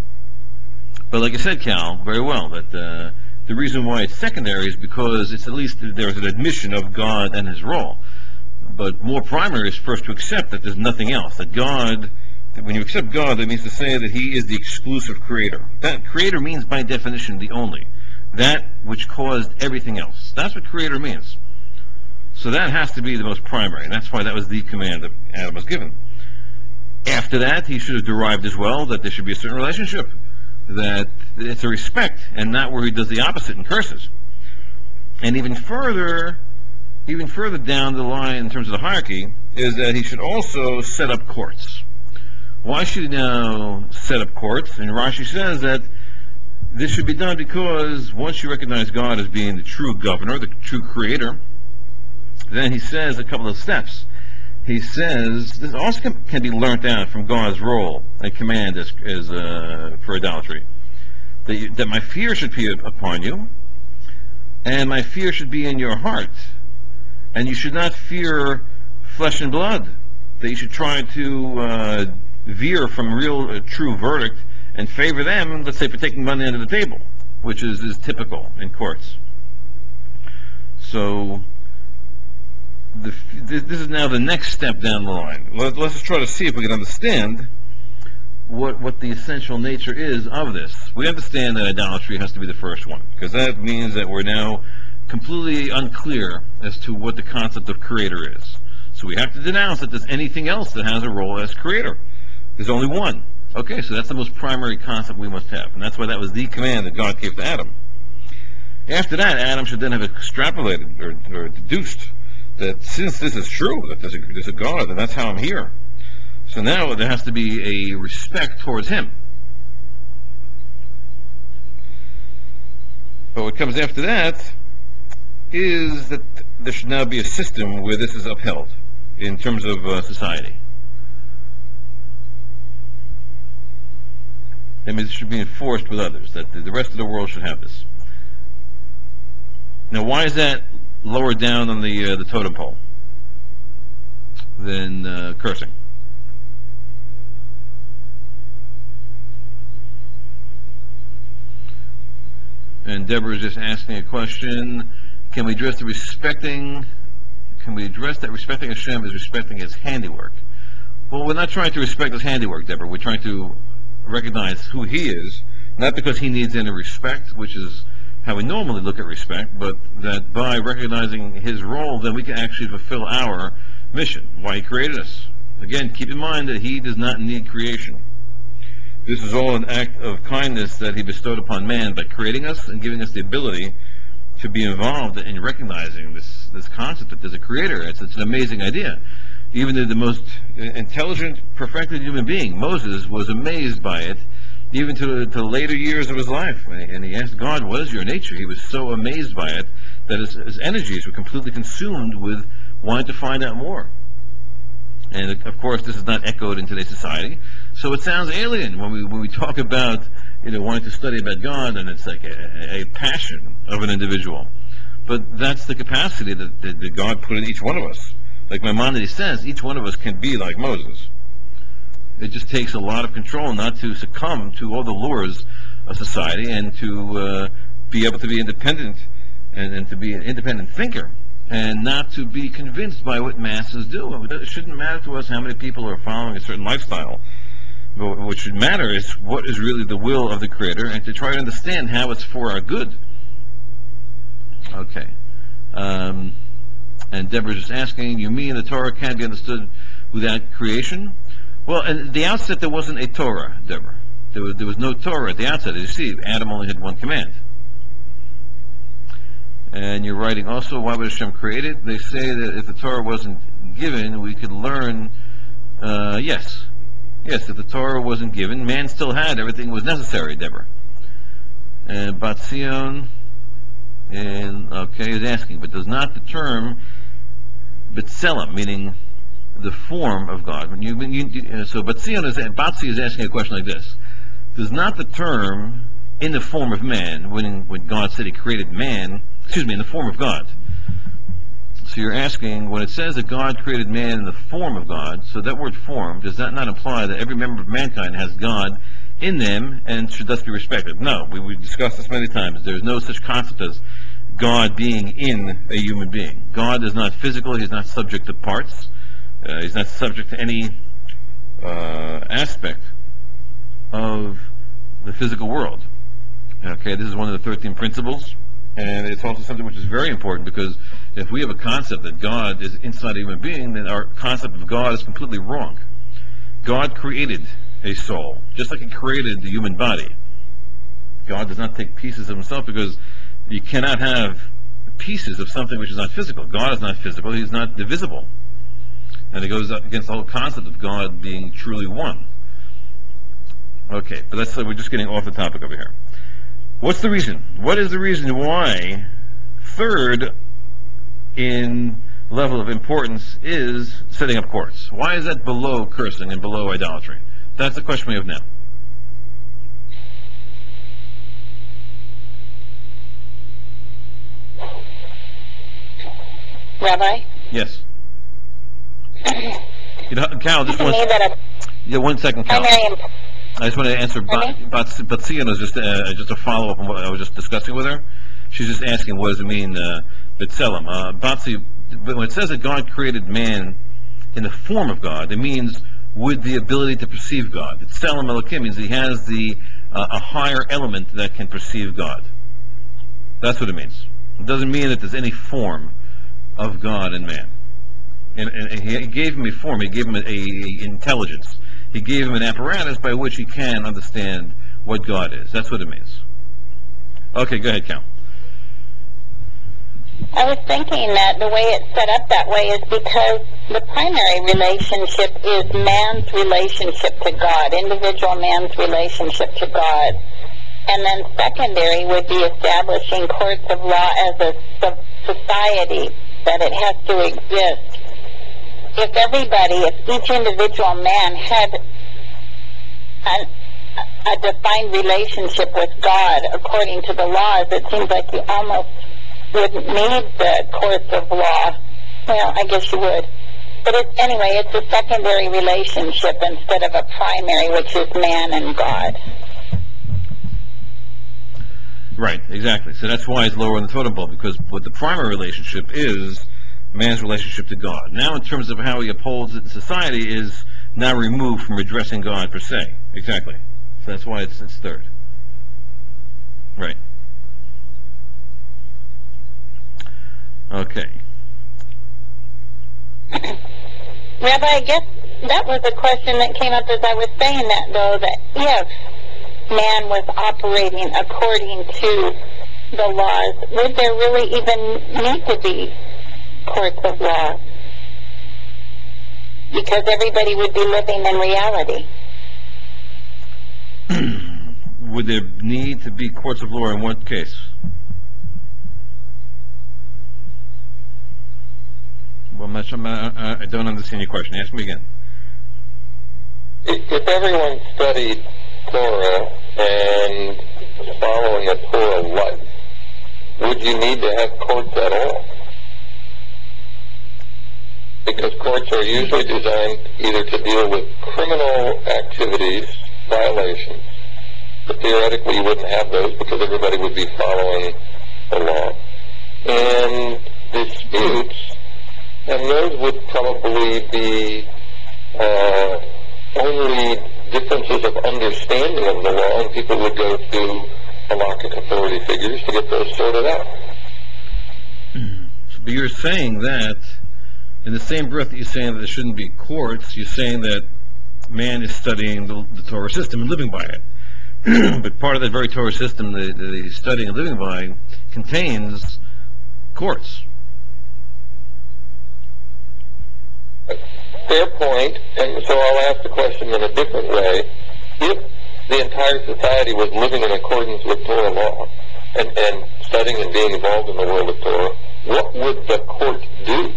but like I said, Cal, very well, that uh, the reason why it's secondary is because it's at least there's an admission of God and His role. But more primary is first to accept that there's nothing else. That God, that when you accept God, that means to say that He is the exclusive creator. That creator means by definition the only. That which caused everything else. That's what creator means. So that has to be the most primary, and that's why that was the command that Adam was given. After that, he should have derived as well that there should be a certain relationship. That it's a respect, and not where he does the opposite and curses. And even further, even further down the line in terms of the hierarchy, is that he should also set up courts. Why should he now set up courts? And Rashi says that this should be done because once you recognize God as being the true governor, the true creator, then he says a couple of steps. He says this also can, can be learnt out from God's role and command as, as uh, for idolatry. That, you, that my fear should be upon you, and my fear should be in your heart, and you should not fear flesh and blood. That you should try to uh, veer from real, uh, true verdict and favor them, let's say, for taking money under the table, which is, is typical in courts. So The, this is now the next step down the line. Let, let's just try to see if we can understand what what the essential nature is of this. We understand that idolatry has to be the first one, because that means that we're now completely unclear as to what the concept of creator is. So we have to denounce that there's anything else that has a role as creator. There's only one. Okay, so that's the most primary concept we must have, and that's why that was the command that God gave to Adam. After that, Adam should then have extrapolated or, or deduced that since this is true, that there's a, there's a God, and that's how I'm here. So now there has to be a respect towards Him. But what comes after that is that there should now be a system where this is upheld in terms of uh, society. That means it should be enforced with others, that the rest of the world should have this. Now, why is that lower down on the uh, the totem pole than uh, cursing. And Deborah is just asking a question: Can we address the respecting? Can we address that respecting Hashem is respecting His handiwork? Well, we're not trying to respect His handiwork, Deborah. We're trying to recognize who He is, not because He needs any respect, which is how we normally look at respect, but that by recognizing His role, then we can actually fulfill our mission, why He created us. Again, keep in mind that He does not need creation. This is all an act of kindness that He bestowed upon man by creating us and giving us the ability to be involved in recognizing this, this concept that there's a creator. It's, it's an amazing idea. Even the, the most intelligent, perfected human being, Moses, was amazed by it, even to the, to the later years of his life. And he, and he asked God, what is your nature? He was so amazed by it that his, his energies were completely consumed with wanting to find out more. And of course, this is not echoed in today's society. So it sounds alien when we when we talk about, you know, wanting to study about God, and it's like a, a passion of an individual. But that's the capacity that, that, that God put in each one of us. Like Maimonides says, each one of us can be like Moses. It just takes a lot of control not to succumb to all the lures of society, and to uh, be able to be independent, and, and to be an independent thinker, and not to be convinced by what masses do. It shouldn't matter to us how many people are following a certain lifestyle. But what should matter is what is really the will of the Creator, and to try to understand how it's for our good. Okay. Um, and Deborah's just asking, you mean the Torah can't be understood without creation? Well, at the outset, there wasn't a Torah, Deborah. There was, there was no Torah at the outset. As you see, Adam only had one command. And you're writing also, why was Hashem created? They say that if the Torah wasn't given, we could learn, uh, yes. Yes, if the Torah wasn't given, man still had everything that was necessary, Deborah. And Batzion, and, okay, is asking, but does not the term B'Tselem, meaning the form of God, when you, when you so Batzion is, Batzi is asking a question like this: does not the term in the form of man, when when God said He created man, excuse me, in the form of God? So you're asking, when it says that God created man in the form of God, so that word form, does that not imply that every member of mankind has God in them and should thus be respected? No, we, we've discussed this many times. There's no such concept as God being in a human being. God is not physical. He's not subject to parts. Uh, he's not subject to any uh, aspect of the physical world. Okay, this is one of the thirteen principles. And it's also something which is very important, because if we have a concept that God is inside a human being, then our concept of God is completely wrong. God created a soul, just like He created the human body. God does not take pieces of Himself, because you cannot have pieces of something which is not physical. God is not physical. He's not divisible. And it goes against the whole concept of God being truly one. Okay, but that's, we're just getting off the topic over here. What's the reason? What is the reason why third in level of importance is setting up courts? Why is that below cursing and below idolatry? That's the question we have now. Rabbi? Yes. You know, Cal, just To one, me that a yeah, one second, Cal. primary I just want to answer Pardon me? Batsian is just uh, just a follow up on what I was just discussing with her. She's just asking, what does it mean, uh, B'Tselem? Uh, Batsi, when it says that God created man in the form of God, it means with the ability to perceive God. B'Tselem Elokim means He has the uh, a higher element that can perceive God. That's what it means. It doesn't mean that there's any form of God in man. And, and He gave him a form. He gave him a, a intelligence. He gave him an apparatus by which he can understand what God is. That's what it means. Okay, go ahead, Cal. I was thinking that the way it's set up that way is because the primary relationship is man's relationship to God, individual man's relationship to God. And then secondary would be establishing courts of law as a society, that it has to exist. If everybody, if each individual man had an, a defined relationship with God according to the laws, it seems like you almost wouldn't need the courts of law. Well, I guess you would. But it, anyway, it's a secondary relationship instead of a primary, which is man and God. Right, exactly. So that's why it's lower on the totem pole, because what the primary relationship is man's relationship to God. Now, in terms of how he upholds it in society, is now removed from addressing God per se. Exactly. So that's why it's, it's third. Right. Okay. Rabbi, I guess that was a question that came up as I was saying that, though, that if man was operating according to the laws, would there really even need to be courts of law? Because everybody would be living in reality. Would there need to be courts of law in what case? Well, I'm not sure, I, I don't understand your question. Ask me again. If, if everyone studied Torah and following a Torah life, would you need to have courts at all? Because courts are usually designed either to deal with criminal activities, violations, but theoretically you wouldn't have those because everybody would be following the law, and disputes, and those would probably be uh, only differences of understanding of the law, and people would go to halakhic authority figures to get those sorted out. But you're saying that, in the same breath that you're saying that there shouldn't be courts, you're saying that man is studying the, the Torah system and living by it. But part of that very Torah system that, that he's studying and living by contains courts. Fair point, and so I'll ask the question in a different way. If the entire society was living in accordance with Torah law and, and studying and being involved in the world of Torah, what would the court do?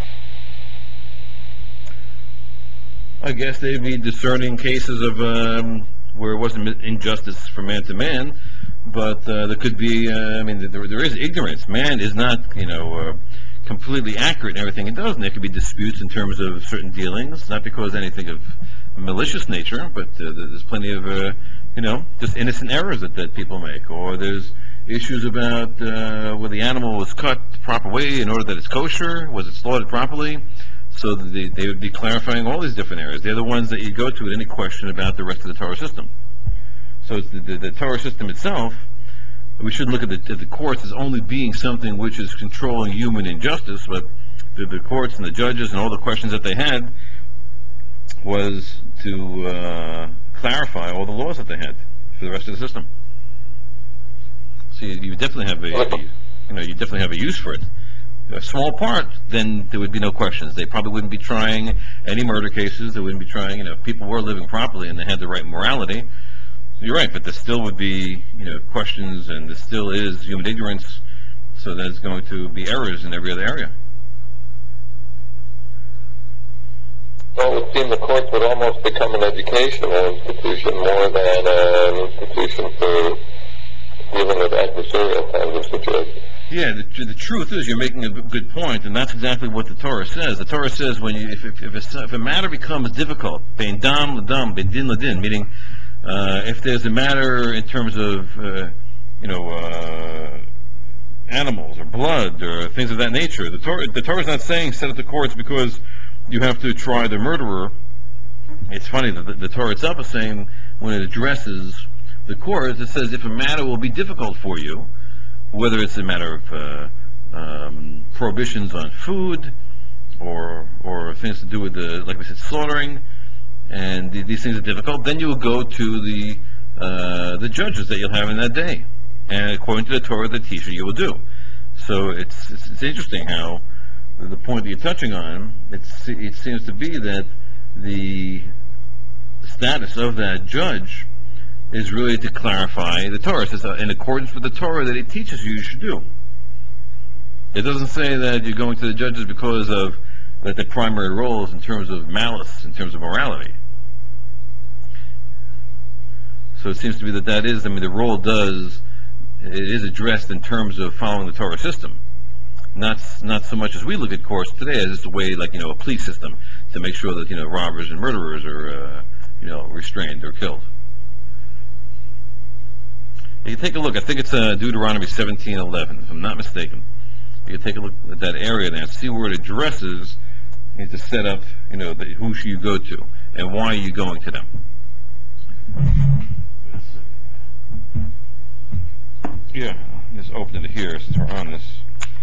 I guess they'd be discerning cases of um, where it wasn't injustice from man to man, but uh, there could be, uh, I mean, there, there is ignorance. Man is not, you know, uh, completely accurate in everything it does, and there could be disputes in terms of certain dealings, not because anything of a malicious nature, but uh, there's plenty of, uh, you know, just innocent errors that, that people make, or there's issues about uh, whether the animal was cut the proper way in order that it's kosher, was it slaughtered properly. So they, they would be clarifying all these different areas. They're the ones that you go to with any question about the rest of the Torah system. So it's the, the, the Torah system itself, we shouldn't look at the, at the courts as only being something which is controlling human injustice, but the, the courts and the judges and all the questions that they had was to uh, clarify all the laws that they had for the rest of the system. So you, you definitely have a, a, you know, you definitely have a use for it. A small part, then there would be no questions. They probably wouldn't be trying any murder cases. They wouldn't be trying, you know, if people were living properly and they had the right morality. You're right, but there still would be, you know, questions, and there still is human ignorance, so there's going to be errors in every other area. Well, it would seem the courts would almost become an educational institution more than an institution for dealing with adversarial kinds of situations. Yeah, the, the truth is you're making a good point, and that's exactly what the Torah says. The Torah says when you, if, if, if, a, if a matter becomes difficult, bein dam l'dam, bein din l'din, meaning uh, if there's a matter in terms of, uh, you know, uh, animals or blood or things of that nature, the Torah, the Torah is not saying set up the courts because you have to try the murderer. It's funny that the, the Torah itself is saying when it addresses the courts, it says if a matter will be difficult for you, whether it's a matter of uh, um, prohibitions on food or or things to do with the, like we said, slaughtering, and th- these things are difficult, then you will go to the uh, the judges that you'll have in that day, and according to the Torah, the teacher you will do. So it's it's, it's interesting how the point that you're touching on, it's, it seems to be that the status of that judge is really to clarify the Torah. It says, uh, in accordance with the Torah that it teaches you, you should do. It doesn't say that you're going to the judges because of that their primary role is in terms of malice, in terms of morality. So it seems to be that that is, I mean, the role does it is addressed in terms of following the Torah system. Not not so much as we look at courts today as just a way, like, you know, a police system to make sure that, you know, robbers and murderers are, uh, you know, restrained or killed. You can take a look. I think it's uh, Deuteronomy seventeen eleven, if I'm not mistaken. You can take a look at that area there and see where it addresses and to set up, you know, the, who should you go to and why are you going to them. Yeah, let's open it here since we're on this.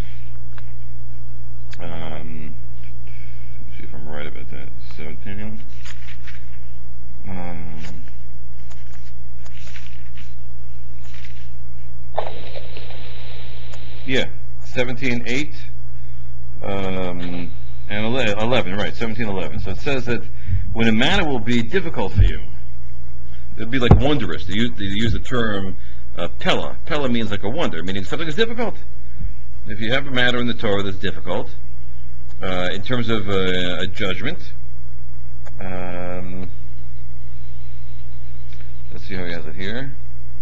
Um, let's see if I'm right about that. seventeen. Um, yeah, seventeen eight. Um, and eleven, right, seventeen eleven. So it says that when a matter will be difficult for you, it'll be like wondrous. They use, they use the term uh, pella. Pella means like a wonder, meaning something is difficult. If you have a matter in the Torah that's difficult, uh, in terms of uh, a judgment, um, let's see how he has it here.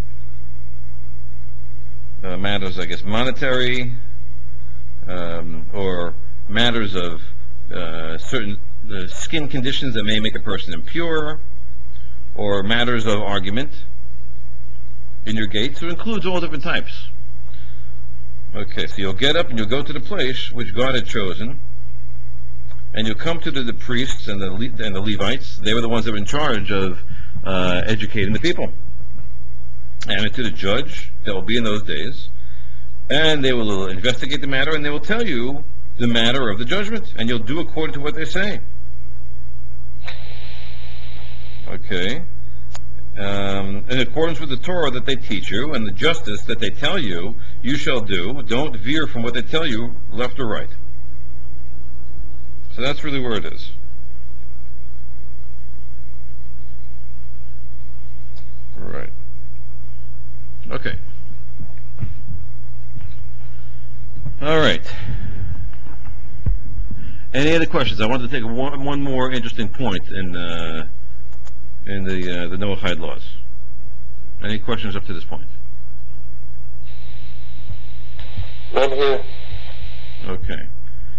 Uh, matters, I guess, monetary, um, or matters of uh, certain uh, skin conditions that may make a person impure, or matters of argument in your gate. So it includes all different types. Okay, so you'll get up and you'll go to the place which God had chosen, and you'll come to the, the priests and the, Le- and the Levites. They were the ones that were in charge of uh, educating the people. And to the judge that will be in those days, and they will investigate the matter, and they will tell you the matter of the judgment, and you'll do according to what they say. Okay. Um, in accordance with the Torah that they teach you, and the justice that they tell you, you shall do. Don't veer from what they tell you, left or right. So that's really where it is. Right. Okay. All right. Any other questions? I wanted to take one, one more interesting point in uh, in the uh, the Noahide laws. Any questions up to this point? None here. Okay.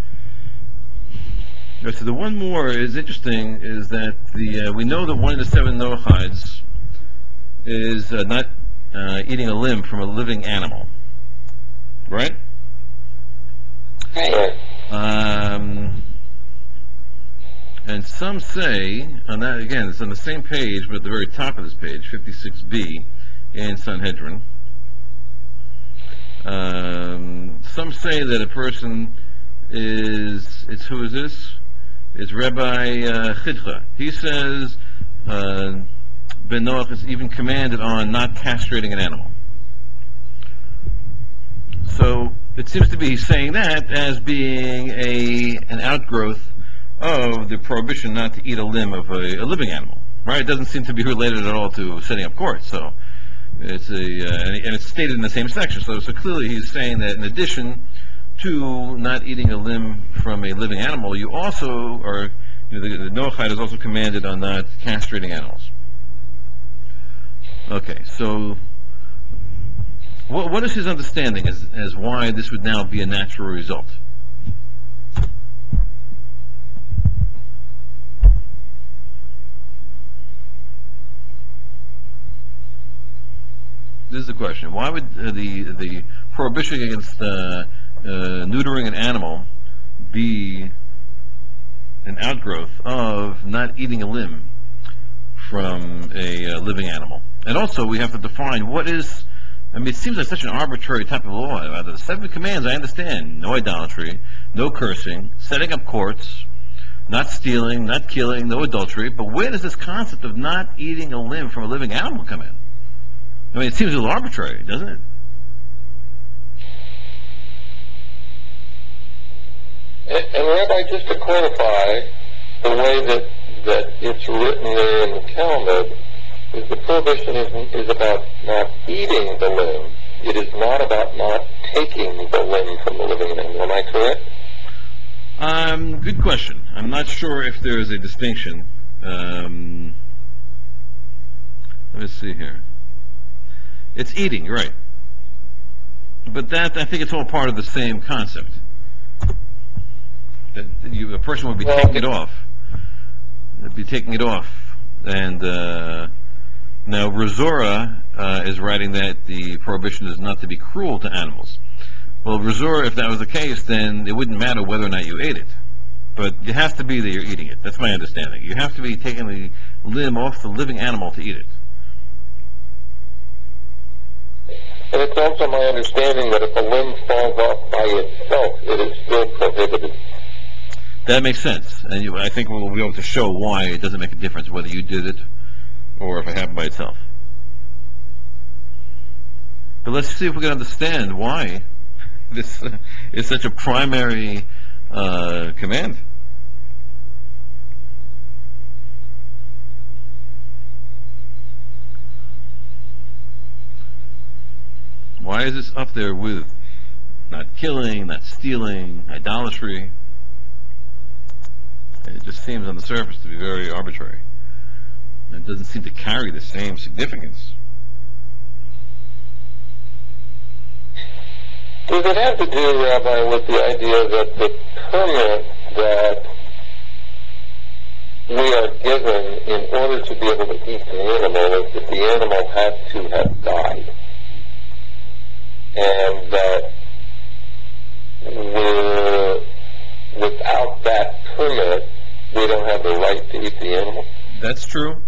Okay, so the one more is interesting is that the uh, we know that one of the seven Noahides is uh, not uh, eating a limb from a living animal, right? Right. Um, and some say, and that again, it's on the same page, but at the very top of this page, fifty-six b, in Sanhedrin. Um, some say that a person is, it's who is this? It's Rabbi uh, Chidcha. He says uh, Ben Noach is even commanded on not castrating an animal. So it seems to be saying that as being a an outgrowth of the prohibition not to eat a limb of a, a living animal, right? It doesn't seem to be related at all to setting up court. So it's a uh, and it's stated in the same section. So so clearly he's saying that in addition to not eating a limb from a living animal, you also are, you know, the, the Noachide is also commanded on not castrating animals. Okay, so what, what is his understanding as, as why this would now be a natural result? This is the question. Why would uh, the the prohibition against uh, uh, neutering an animal be an outgrowth of not eating a limb from a uh, living animal? And also, we have to define what is. I mean, it seems like such an arbitrary type of law. Uh, the seven commands, I understand: no idolatry, no cursing, setting up courts, not stealing, not killing, no adultery. But where does this concept of not eating a limb from a living animal come in? I mean, it seems a little arbitrary, doesn't it? And, and Rabbi, just to clarify, the way that, that it's written there in the Talmud is the prohibition is, is about not eating the limb. It is not about not taking the limb from the living animal. Am I correct? Um, good question. I'm not sure if there is a distinction. Um, let me see here. It's eating, right? But that, I think it's all part of the same concept. That you, a person would be Well, taking it off. They'd be taking it off. And uh, now Rosora uh, is writing that the prohibition is not to be cruel to animals. Well, Rosora, if that was the case, then it wouldn't matter whether or not you ate it. But it has to be that you're eating it. That's my understanding. You have to be taking the limb off the living animal to eat it. And it's also my understanding that if a limb falls off by itself, it is still prohibited. That makes sense. And you, I think we'll be able to show why it doesn't make a difference whether you did it or if it happened by itself. But let's see if we can understand why this uh, is such a primary uh, command. Why is this up there with not killing, not stealing, idolatry? It just seems on the surface to be very arbitrary. It doesn't seem to carry the same significance. Does it have to do, Rabbi, with the idea that the permit that we are given in order to be able to eat an animal is that the animal has to have died? And that we're, without that permit, we don't have the right to eat the animal? That's true.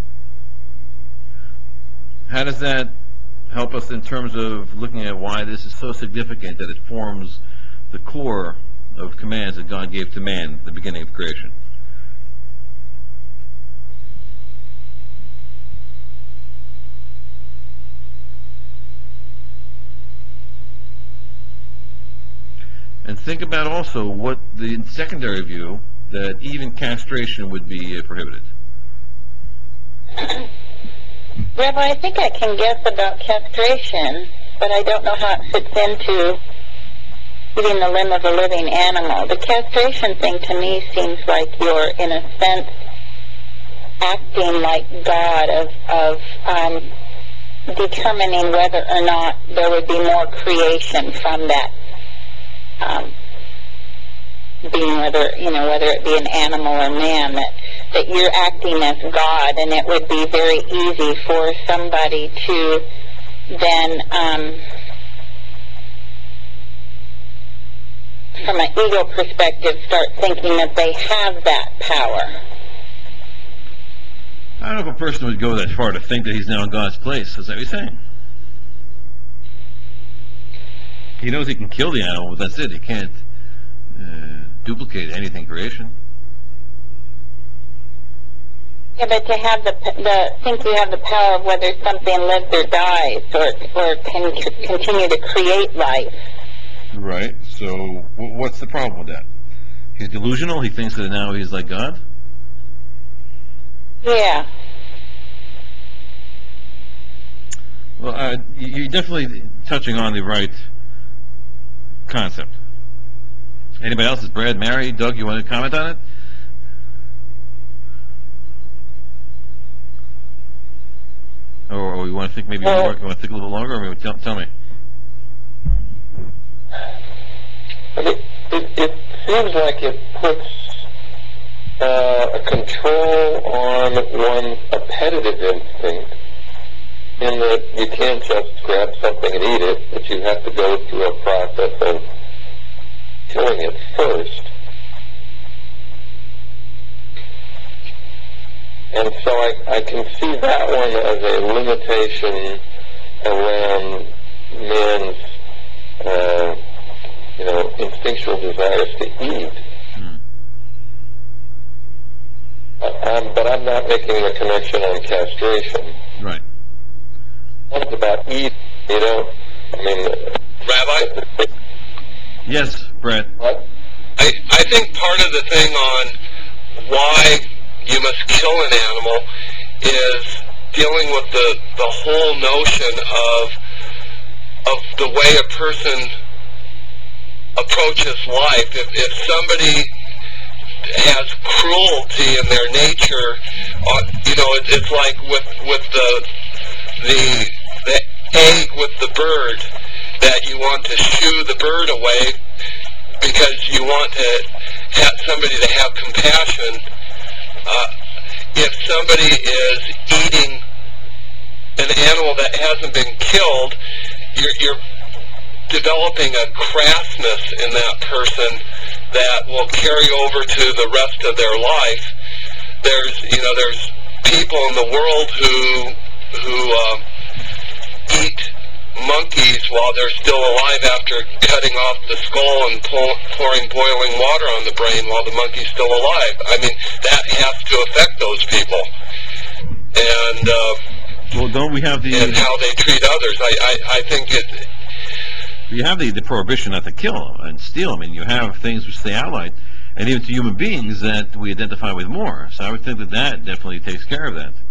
How does that help us in terms of looking at why this is so significant that it forms the core of commands that God gave to man at the beginning of creation? And think about also what the secondary view, that even castration would be uh, prohibited. Rabbi, I think I can guess about castration, but I don't know how it fits into eating the limb of a living animal. The castration thing to me seems like you're, in a sense, acting like God of, of um, determining whether or not there would be more creation from that um, being, whether, you know, whether it be an animal or man, that, that you're acting as God, and it would be very easy for somebody to then, um, from an ego perspective, start thinking that they have that power. I don't know if a person would go that far to think that he's now in God's place. Is that what you're saying? He knows he can kill the animal, but that's it. He can't uh, duplicate anything creation. Yeah, but to have the, the think you have the power of whether something lives or dies, or or can c- continue to create life. Right. So w- what's the problem with that? He's delusional. He thinks that now he's like God. Yeah. Well, uh, you're definitely touching on the right concept. Anybody else? Is Brad, Mary, Doug? You want to comment on it? Or, or you want to think maybe Well, more? You want to think a little longer? Or tell, tell me. It, it, it seems like it puts uh, a control on one's appetitive instinct, in that you can't just grab something and eat it, but you have to go through a process of killing it first. And so I, I can see that one as a limitation around man's uh, you know, instinctual desires to eat. Hmm. Um, but I'm not making the connection on castration. Right. It's about eat, you know. I mean, Rabbi? Yes, Brad. what? I, I think part of the thing on why you must kill an animal is dealing with the, the whole notion of of the way a person approaches life. If, if somebody has cruelty in their nature, uh, you know, it, it's like with with the the the egg with the bird. that you want to shoo the bird away because you want to have somebody to have compassion. Uh, if somebody is eating an animal that hasn't been killed, you're, you're developing a crassness in that person that will carry over to the rest of their life. There's, you know, there's people in the world who who uh, eat monkeys while they're still alive after cutting off the skull and pour, pouring boiling water on the brain while the monkey's still alive. I mean, that has to affect those people. And uh, well, don't we have the and how they treat others. I, I, I think it. You have the, the prohibition not to kill and steal. I mean, you have things which stay outlined, and even to human beings that we identify with more. So I would think that that definitely takes care of that.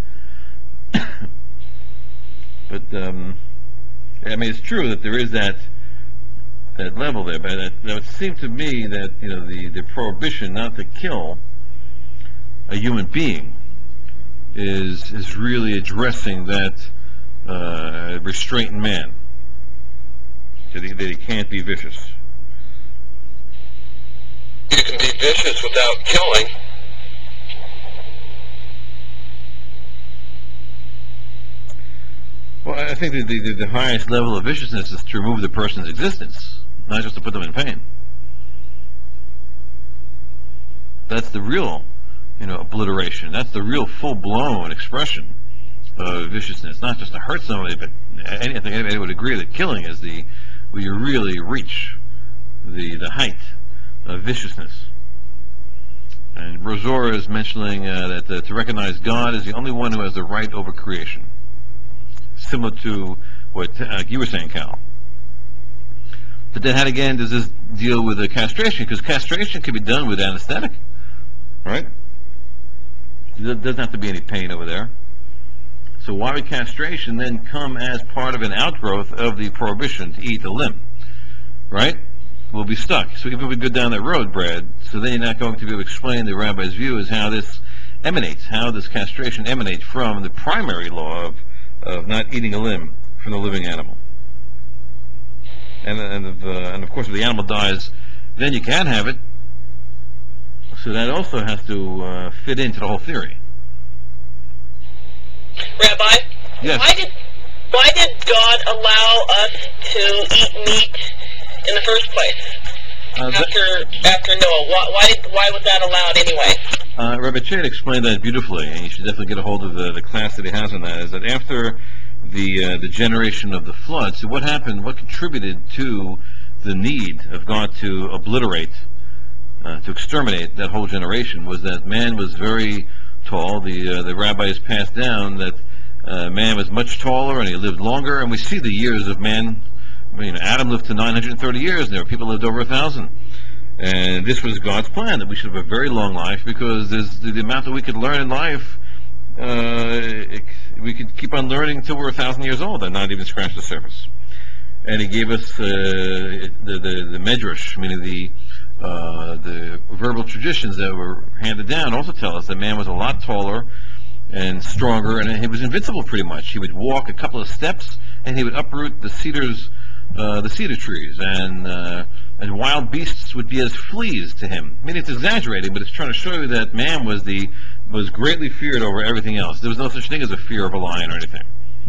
But um, I mean, it's true that there is that that level there. But it, it would seem to me that you know the, the prohibition not to kill a human being is is really addressing that uh, restraint in man. That he, that he can't be vicious. You can be vicious without killing. Well, I think that the, the, the highest level of viciousness is to remove the person's existence, not just to put them in pain. That's the real, you know, obliteration. That's the real full-blown expression of viciousness. Not just to hurt somebody, but anything. Anybody would agree that killing is the where you really reach the the height of viciousness. And Rosora is mentioning uh, that uh, to recognize God is the only one who has the right over creation. Similar to what uh, you were saying, Cal. But then how again does this deal with the castration? Because castration can be done with anesthetic, right? There doesn't have to be any pain over there. So why would castration then come as part of an outgrowth of the prohibition to eat the limb, right? We'll be stuck. So even if we go down that road, Brad, so then you're not going to be able to explain the rabbi's view as how this emanates, how this castration emanates from the primary law of, of not eating a limb from the living animal. And, and, if, uh, and of course, if the animal dies, then you can have it. So that also has to uh, fit into the whole theory. Rabbi, yes. why did why did God allow us to eat meat in the first place? Uh, after after Noah, why why, did, why was that allowed anyway? Uh, Rabbi Chait explained that beautifully, and you should definitely get a hold of the, the class that he has on that. Is that after the uh, the generation of the flood, so what happened? What contributed to the need of God to obliterate, uh, to exterminate that whole generation was that man was very tall. The uh, the rabbis passed down that uh, man was much taller and he lived longer, and we see the years of man. I mean, Adam lived to nine hundred thirty years, and there were people who lived over a thousand. And this was God's plan, that we should have a very long life, because there's the, the amount that we could learn in life, uh, it, we could keep on learning until we're a thousand years old and not even scratch the surface. And he gave us uh, the, the, the medrash, meaning the, uh, the verbal traditions that were handed down, also tell us that man was a lot taller and stronger, and he was invincible pretty much. He would walk a couple of steps, and he would uproot the cedars, uh, the cedar trees, and uh, and wild beasts would be as fleas to him. I mean, it's exaggerating, but it's trying to show you that man was the was greatly feared over everything else. There was no such thing as a fear of a lion or anything.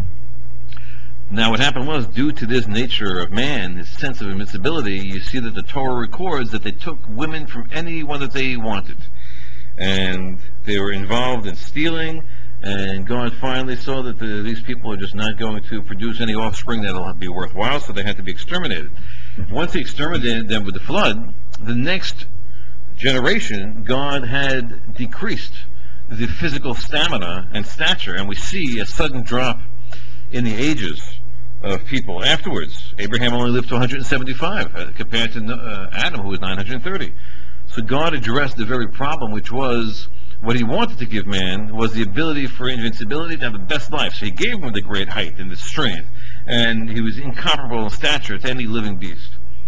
Now, what happened was, due to this nature of man, his sense of invincibility, you see that the Torah records that they took women from anyone that they wanted. And they were involved in stealing, and God finally saw that the, these people are just not going to produce any offspring that will be worthwhile, so they had to be exterminated. Once he exterminated them with the flood, the next generation, God had decreased the physical stamina and stature, and we see a sudden drop in the ages of people afterwards. Abraham only lived to one hundred seventy-five, uh, compared to uh, Adam, who was nine hundred thirty. So God addressed the very problem, which was what he wanted to give man was the ability for invincibility to have the best life. So he gave him the great height and the strength, and he was incomparable in stature to any living beast.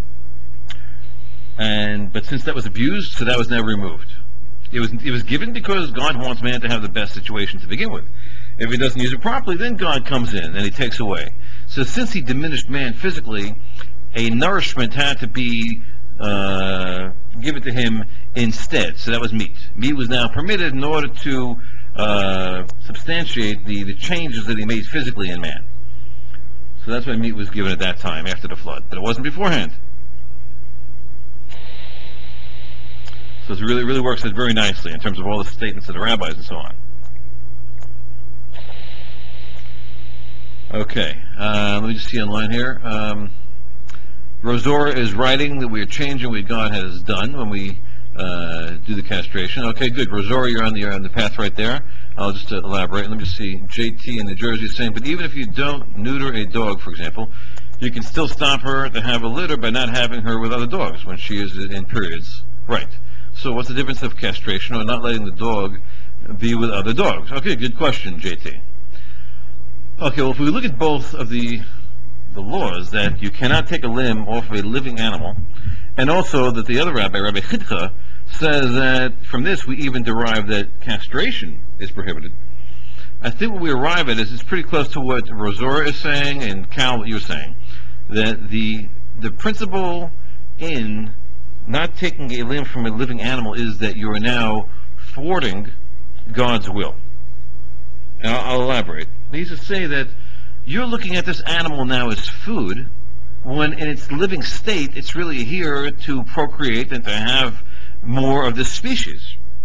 And but since that was abused, so that was now removed. It was it was given because God wants man to have the best situation to begin with. If he doesn't use it properly, then God comes in and he takes away. So since he diminished man physically, a nourishment had to be uh, given to him instead. So that was meat. Meat was now permitted in order to uh, substantiate the, the changes that he made physically in man. So that's why meat was given at that time, after the flood. But it wasn't beforehand. So it really, really works out very nicely in terms of all the statements of the rabbis and so on. Okay, uh, let me just see online here. Um, Rosora is writing that we are changing what God has done when we uh, do the castration. Okay, good. Rosora, you're on the, you're on the path right there. I'll just uh, elaborate. Let me just see. J T in New Jersey is saying, but even if you don't neuter a dog, for example, you can still stop her to have a litter by not having her with other dogs when she is in periods. Right. So what's the difference of castration or not letting the dog be with other dogs? Okay, good question, J T. Okay, well, if we look at both of the the laws, that you cannot take a limb off of a living animal, and also that the other rabbi, Rabbi Chidcha, says that from this we even derive that castration is prohibited. I think what we arrive at is it's pretty close to what Rosora is saying and Cal, what you're saying, that the the principle in not taking a limb from a living animal is that you are now thwarting God's will. And I'll, I'll elaborate. Needs to say that you're looking at this animal now as food, when in its living state, it's really here to procreate and to have more of this species.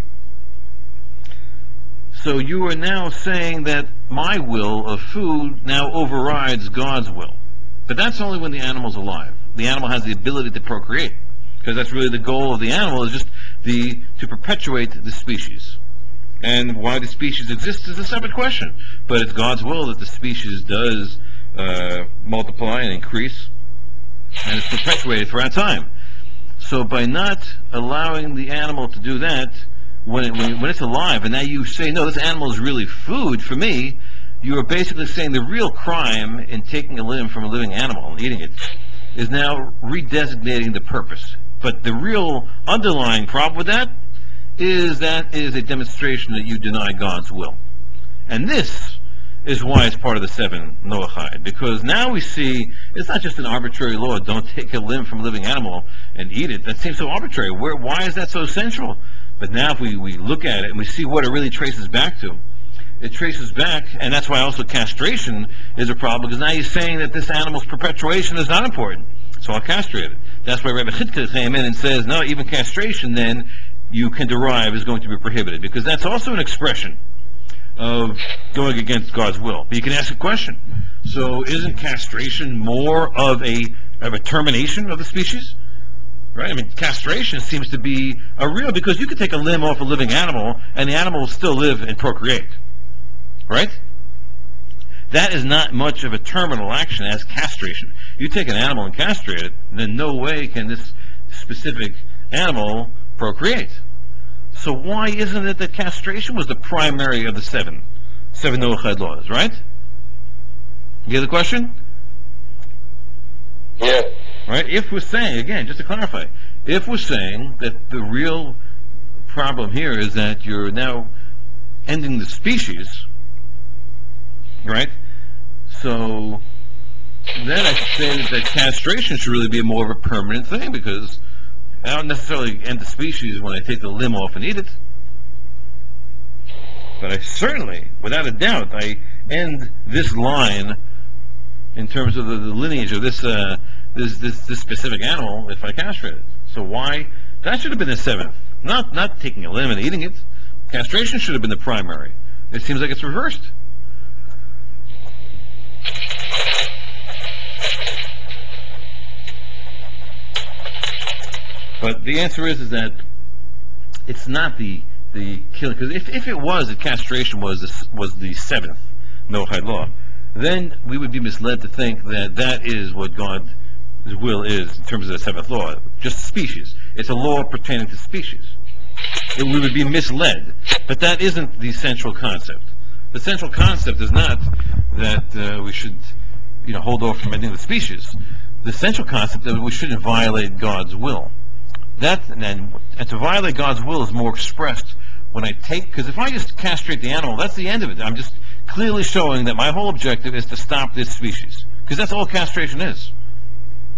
So you are now saying that my will of food now overrides God's will. But that's only when the animal's alive. The animal has the ability to procreate, because that's really the goal of the animal, is just the to perpetuate the species. And why the species exists is a separate question. But it's God's will that the species does uh, multiply and increase, and it's perpetuated throughout time. So by not allowing the animal to do that, when, it, when, when it's alive, and now you say, no, this animal is really food for me, you are basically saying the real crime in taking a limb from a living animal and eating it is now redesignating the purpose. But the real underlying problem with that is that is a demonstration that you deny God's will. And this is why it's part of the seven Noachide, because now we see it's not just an arbitrary law, don't take a limb from a living animal and eat it. That seems so arbitrary. Where, why is that so central? But now if we, we look at it and we see what it really traces back to, it traces back, and that's why also castration is a problem, because now you're saying that this animal's perpetuation is not important, so I'll castrate it. That's why Rabbi Chidka came in and says, no, even castration then you can derive is going to be prohibited, because that's also an expression of going against God's will. But you can ask a question. So isn't castration more of a of a termination of the species? Right? I mean, castration seems to be a real, because you could take a limb off a living animal and the animal will still live and procreate. Right? That is not much of a terminal action as castration. You take an animal and castrate it, then no way can this specific animal procreate. So why isn't it that castration was the primary of the seven, seven Noachide laws, right? You get the question? Yeah. Right? If we're saying, again, just to clarify, if we're saying that the real problem here is that you're now ending the species, right? So then I say that, that castration should really be more of a permanent thing, because I don't necessarily end the species when I take the limb off and eat it. But I certainly, without a doubt, I end this line in terms of the, the lineage of this, uh, this this this specific animal if I castrate it. So why? That should have been the seventh. Not not taking a limb and eating it. Castration should have been the primary. It seems like it's reversed. But the answer is is that it's not the the killing, because if, if it was that castration was the, was the seventh Noachide law, then we would be misled to think that that is what God's will is in terms of the seventh law, just species. It's a law pertaining to species. It, we would be misled, but that isn't the central concept. The central concept is not that uh, we should, you know, hold off from ending the species. The central concept is that we shouldn't violate God's will. That and, then, and to violate God's will is more expressed when I take, because if I just castrate the animal, that's the end of it. I'm just clearly showing that my whole objective is to stop this species, because that's all castration is.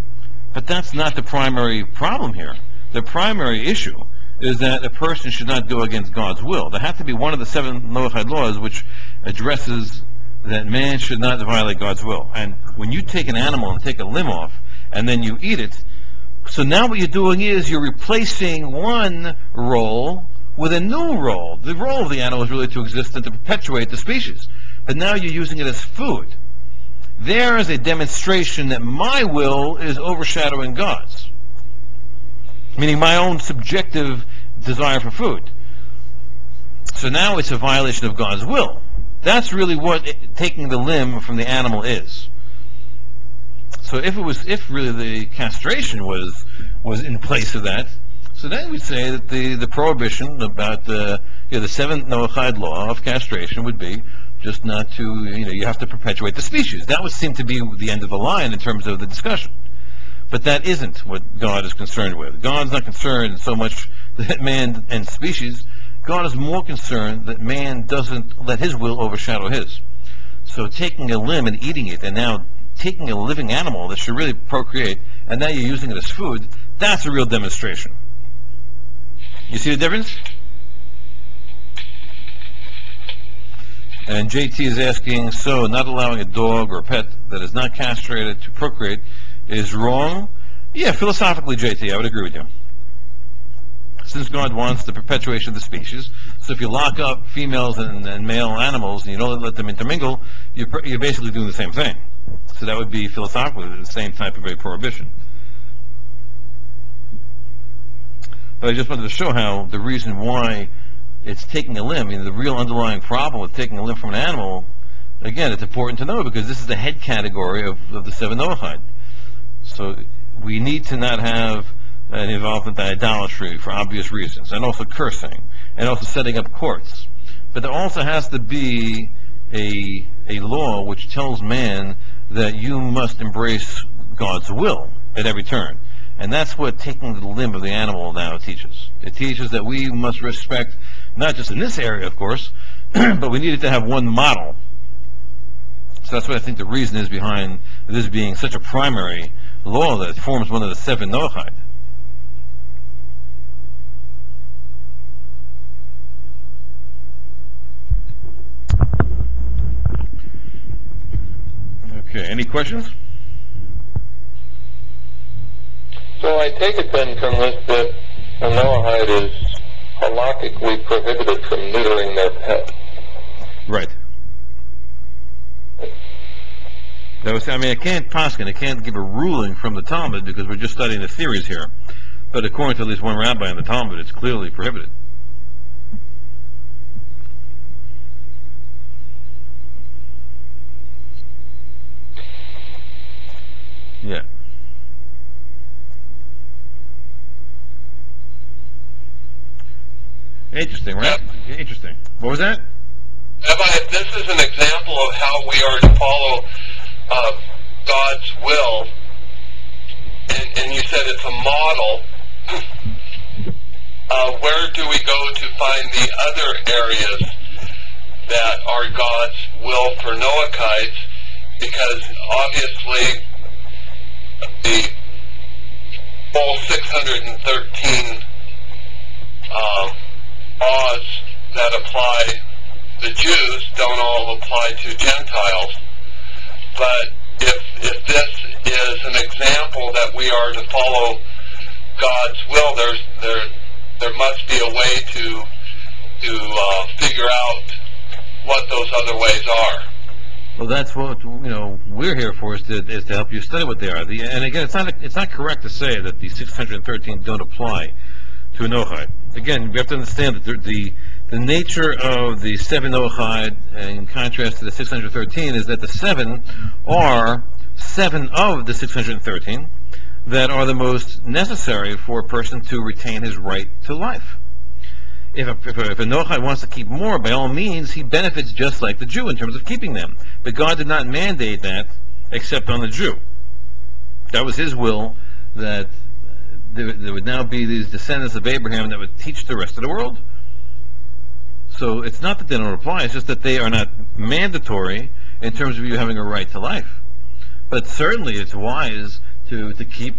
But that's not the primary problem here. The primary issue is that a person should not go against God's will. There has to be one of the seven Noahide laws which addresses that man should not violate God's will. And when you take an animal and take a limb off, and then you eat it, so now what you're doing is you're replacing one role with a new role. The role of the animal is really to exist and to perpetuate the species. But now you're using it as food. There is a demonstration that my will is overshadowing God's, meaning my own subjective desire for food. So now it's a violation of God's will. That's really what it, taking the limb from the animal is. So if it was, if really the castration was was in place of that, so then we'd say that the, the prohibition about the you know, the seventh Noahide law of castration would be just not to, you know, you have to perpetuate the species. That would seem to be the end of the line in terms of the discussion. But that isn't what God is concerned with. God's not concerned so much that man and species. God is more concerned that man doesn't let his will overshadow his. So taking a limb and eating it, and now taking a living animal that should really procreate, and now you're using it as food, that's a real demonstration. You see the difference? And J T is asking, so not allowing a dog or a pet that is not castrated to procreate is wrong? Yeah, philosophically, J T, I would agree with you. Since God wants the perpetuation of the species, so if you lock up females and, and male animals and you don't let them intermingle, you're, you're basically doing the same thing. So that would be philosophically the same type of a prohibition. But I just wanted to show how the reason why it's taking a limb, I mean, the real underlying problem with taking a limb from an animal, again, it's important to know because this is the head category of, of the seven Noahide. So we need to not have an involvement in idolatry for obvious reasons, and also cursing, and also setting up courts. But there also has to be a, a law which tells man that you must embrace God's will at every turn. And that's what taking the limb of the animal now teaches. It teaches that we must respect, not just in this area, of course, but we needed to have one model. So that's what I think the reason is behind this being such a primary law that forms one of the seven Noahide. Okay, any questions? So I take it then from this that a Noahide is halakhically prohibited from neutering their pet. Right. That was, I mean, I can't paskin, I can't give a ruling from the Talmud because we're just studying the theories here. But according to at least one rabbi in the Talmud, it's clearly prohibited. Yeah. Interesting, right? Interesting. What was that? Rabbi, if this is an example of how we are to follow uh, God's will, and, and you said it's a model, uh, where do we go to find the other areas that are God's will for Noachites? Because obviously the whole six hundred thirteen um, laws that apply the Jews don't all apply to Gentiles. But if if this is an example that we are to follow God's will, there's there there must be a way to to uh, figure out what those other ways are. Well, that's what, you know, we're here for, is to, is to help you study what they are. The, and again, it's not it's not correct to say that the six hundred thirteen don't apply to a Noahide. Again, we have to understand that the, the the nature of the seven Noahide, in contrast to the six hundred thirteen, is that the seven are seven of the six hundred thirteen that are the most necessary for a person to retain his right to life. If a, if a, if a Noahide wants to keep more, by all means, he benefits just like the Jew in terms of keeping them. But God did not mandate that except on the Jew. That was his will, that there, there would now be these descendants of Abraham that would teach the rest of the world. So it's not that they don't apply, it's just that they are not mandatory in terms of you having a right to life. But certainly it's wise to, to keep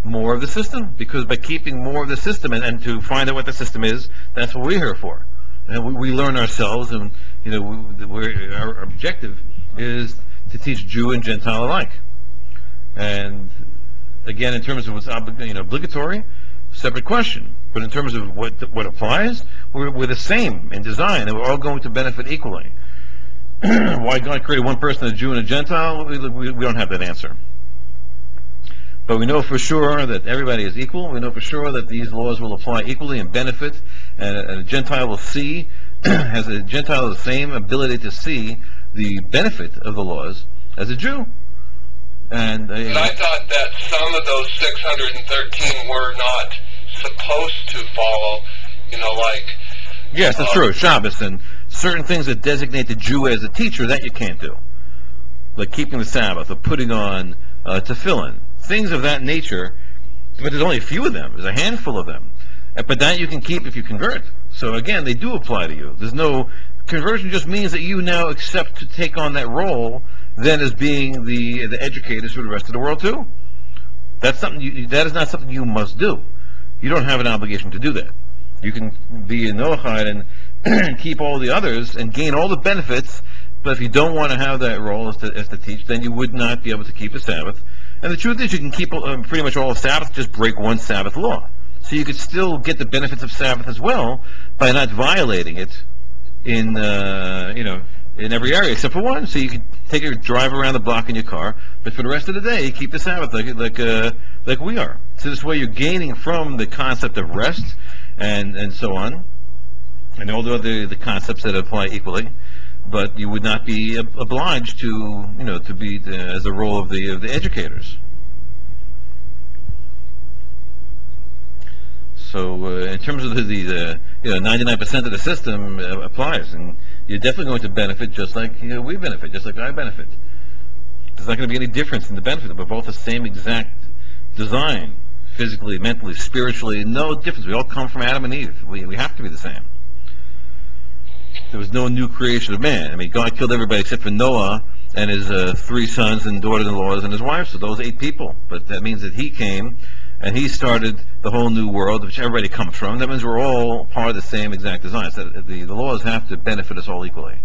more of the system, because by keeping more of the system, and, and to find out what the system is, that's what we're here for. And we, we learn ourselves, and you know, we, we're, our objective is to teach Jew and Gentile alike. And again, in terms of what's obli- you know, obligatory, separate question. But in terms of what what applies, we're, we're the same in design, and we're all going to benefit equally. Why God created one person, a Jew and a Gentile, we, we, we don't have that answer. But we know for sure that everybody is equal. We know for sure that these laws will apply equally and benefit, and a, and a Gentile will see, has a Gentile the same ability to see the benefit of the laws as a Jew. And, uh, And I thought that some of those six hundred thirteen were not supposed to follow, you know, like... yes, that's uh, true. Shabbos and certain things that designate the Jew as a teacher, that you can't do. Like keeping the Sabbath or putting on uh, tefillin. Things of that nature, but there's only a few of them. There's a handful of them. Uh, But that you can keep if you convert. So again, they do apply to you. There's no... Conversion just means that you now accept to take on that role then as being the the educators for the rest of the world too. That's something you, that is not something you must do. You don't have an obligation to do that. You can be a Noachide and keep all the others and gain all the benefits, but if you don't want to have that role as to, as to teach, then you would not be able to keep the Sabbath. And the truth is, you can keep um, pretty much all of Sabbath, just break one Sabbath law. So you could still get the benefits of Sabbath as well by not violating it in, uh, you know, in every area except for one. So you could take a drive around the block in your car, but for the rest of the day, you keep the Sabbath like like uh, like we are. So this way, you're gaining from the concept of rest and and so on, and all the other the concepts that apply equally. But you would not be ob- obliged to, you know, to be the, as the role of the of the educators. So uh, in terms of the, the, the you know ninety-nine percent of the system uh, applies, and you're definitely going to benefit just like, you know, we benefit, just like I benefit. There's not going to be any difference in the benefit. We're both the same exact design, physically, mentally, spiritually, no difference. We all come from Adam and Eve. We, we have to be the same. There was no new creation of man. I mean, God killed everybody except for Noah and his uh, three sons and daughters-in-laws and his wife, so those eight people. But that means that he came and he started the whole new world, which everybody comes from. That means we're all part of the same exact design. So the, the laws have to benefit us all equally.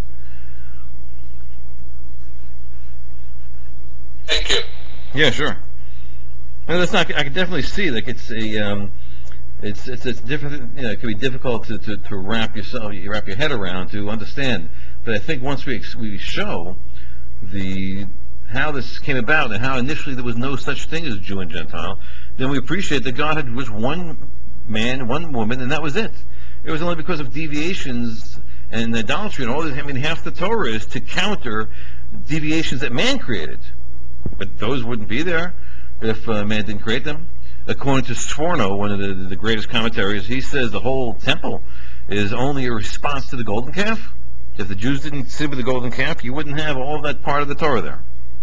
Thank you. Yeah, sure. No, that's not. I can definitely see like it's a, um, it's it's it's different. You know, it can be difficult to, to, to wrap yourself, you wrap your head around to understand. But I think once we ex- we show the how this came about and how initially there was no such thing as Jew and Gentile, then we appreciate that God had was one man, one woman, and that was it. It was only because of deviations and idolatry and all this. I mean, half the Torah is to counter deviations that man created. But those wouldn't be there if uh, man didn't create them. According to Sforno, one of the, the greatest commentaries, he says the whole temple is only a response to the golden calf. If the Jews didn't sin with the golden calf, you wouldn't have all of that part of the Torah there.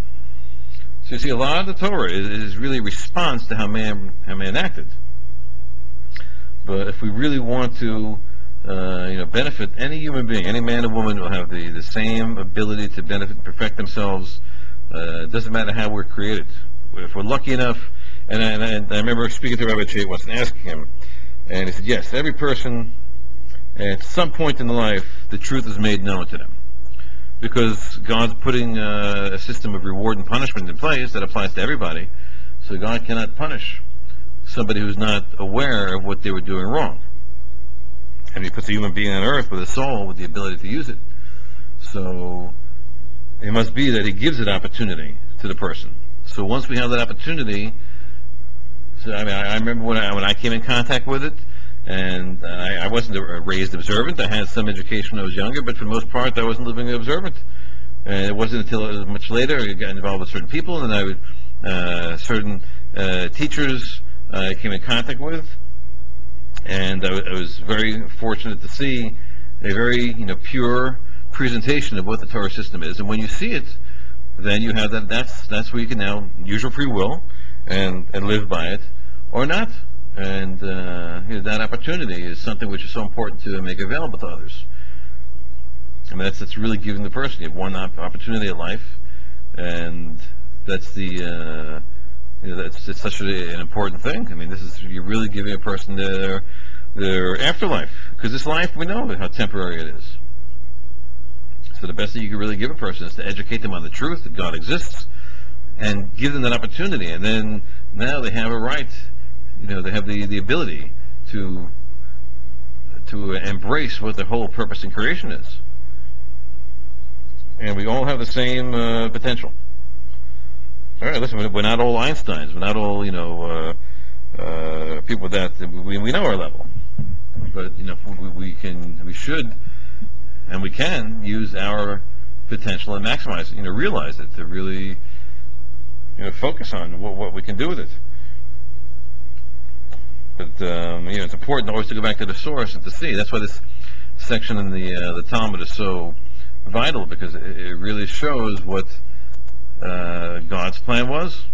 So you see, a lot of the Torah is, is really a response to how man how man acted. But if we really want to, uh, you know, benefit any human being, any man or woman will have the, the same ability to benefit and perfect themselves. Uh, it doesn't matter how we're created. If we're lucky enough, and I, and I remember speaking to Rabbi Chait once and asking him, and he said, yes, every person, at some point in life, the truth is made known to them. Because God's putting uh, a system of reward and punishment in place that applies to everybody, so God cannot punish somebody who's not aware of what they were doing wrong. And he puts a human being on earth with a soul with the ability to use it. So it must be that he gives it opportunity to the person. So once we have that opportunity, so I mean, I, I remember when I when I came in contact with it, and I, I wasn't a raised observant. I had some education when I was younger, but for the most part, I wasn't living observant. And it wasn't until it was much later I got involved with certain people, and I would uh, certain uh, teachers I came in contact with, and I, w- I was very fortunate to see a very, you know, pure presentation of what the Torah system is. And when you see it, then you have that. That's that's where you can now use your free will and and live by it, or not. And uh, you know, that opportunity is something which is so important to make available to others. I mean, that's that's really giving the person. You have one op- opportunity at life, and that's the uh, you know, that's it's such a, an important thing. I mean, this is, you're really giving a person their their afterlife, because this life, we know how temporary it is. So the best thing you can really give a person is to educate them on the truth that God exists, and give them that opportunity. And then now they have a right, you know, they have the, the ability to to embrace what the whole purpose in creation is. And we all have the same uh, potential. All right, listen, we're not all Einsteins. We're not all, you know, uh, uh, people that we, we know our level. But, you know, we, we can, we should, and we can use our potential and maximize it, you know, realize it, to really, you know, focus on what, what we can do with it. But, um, you know, it's important always to go back to the source and to see. That's why this section in the uh, the Talmud is so vital, because it, it really shows what uh, God's plan was.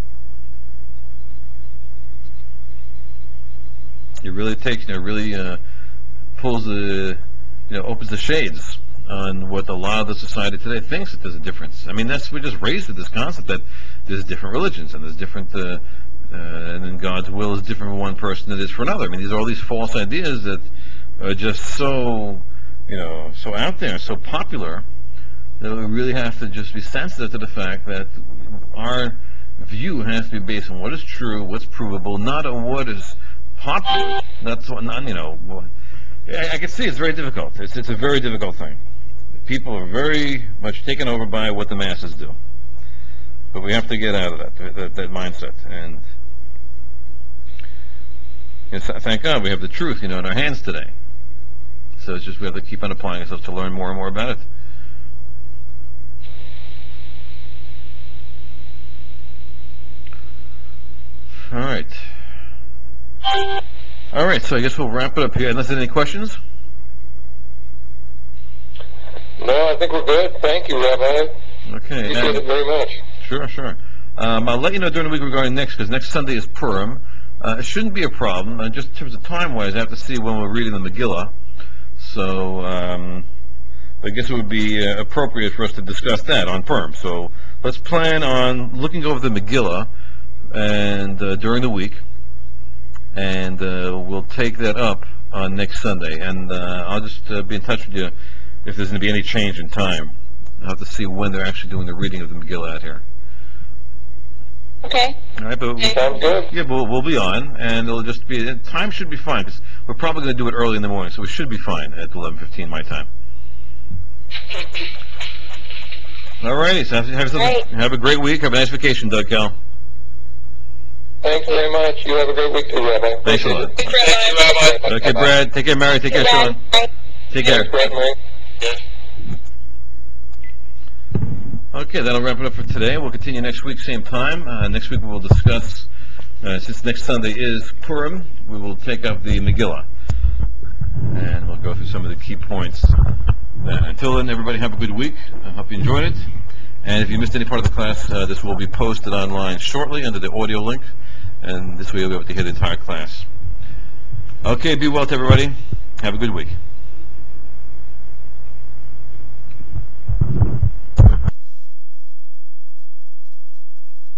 It really takes, you know, really uh, pulls the, you know, opens the shades on what a lot of the society today thinks, that there's a difference. I mean, that's, we're just raised with this concept that there's different religions and there's different, uh, uh, and then God's will is different for one person than it is for another. I mean, these are all these false ideas that are just so, you know, so out there, so popular, that we really have to just be sensitive to the fact that our view has to be based on what is true, what's provable, not on what is popular. That's what, not, you know, I, I can see it's very difficult. It's, it's a very difficult thing. People are very much taken over by what the masses do. But we have to get out of that, that, that mindset. And you know, thank God we have the truth, you know, in our hands today. So it's just we have to keep on applying ourselves to learn more and more about it. All right. All right, so I guess we'll wrap it up here. Unless there's any questions? No, I think we're good. Thank you, Rabbi. Okay. Appreciate And, it very much. sure, sure. Um, I'll let you know during the week regarding next, because next Sunday is Purim. Uh, it shouldn't be a problem. Uh, just in terms of time-wise, I have to see when we're reading the Megillah. So um, I guess it would be uh, appropriate for us to discuss that on Purim. So let's plan on looking over the Megillah and uh, during the week, and uh, we'll take that up on next Sunday. And uh, I'll just uh, be in touch with you if there's going to be any change in time. I'll have to see when they're actually doing the reading of the Megillah out here. Okay. All right, but Sounds good. yeah, we'll, we'll be on, and it'll just be, time should be fine, because we're probably going to do it early in the morning, so we should be fine at eleven fifteen my time. All righty, so have, have, something, Great. have a great week. Have a nice vacation, Doug Cal. Thanks very much. You have a great week too, Rabbi. Thanks a lot. Thanks, Thank you, Rabbi. Rabbi. Okay, Brad, take care, Mary, take care, Bye. Sean. Bye. Take care. Thanks, Brett, Mary. Yes. Okay, that'll wrap it up for today. We'll continue next week, same time. Uh, next week we will discuss, uh, since next Sunday is Purim, we will take up the Megillah. And we'll go through some of the key points then. Until then, everybody have a good week. I hope you enjoyed it. And if you missed any part of the class, uh, this will be posted online shortly under the audio link. And this way you'll be able to hear the entire class. Okay, be well to everybody. Have a good week.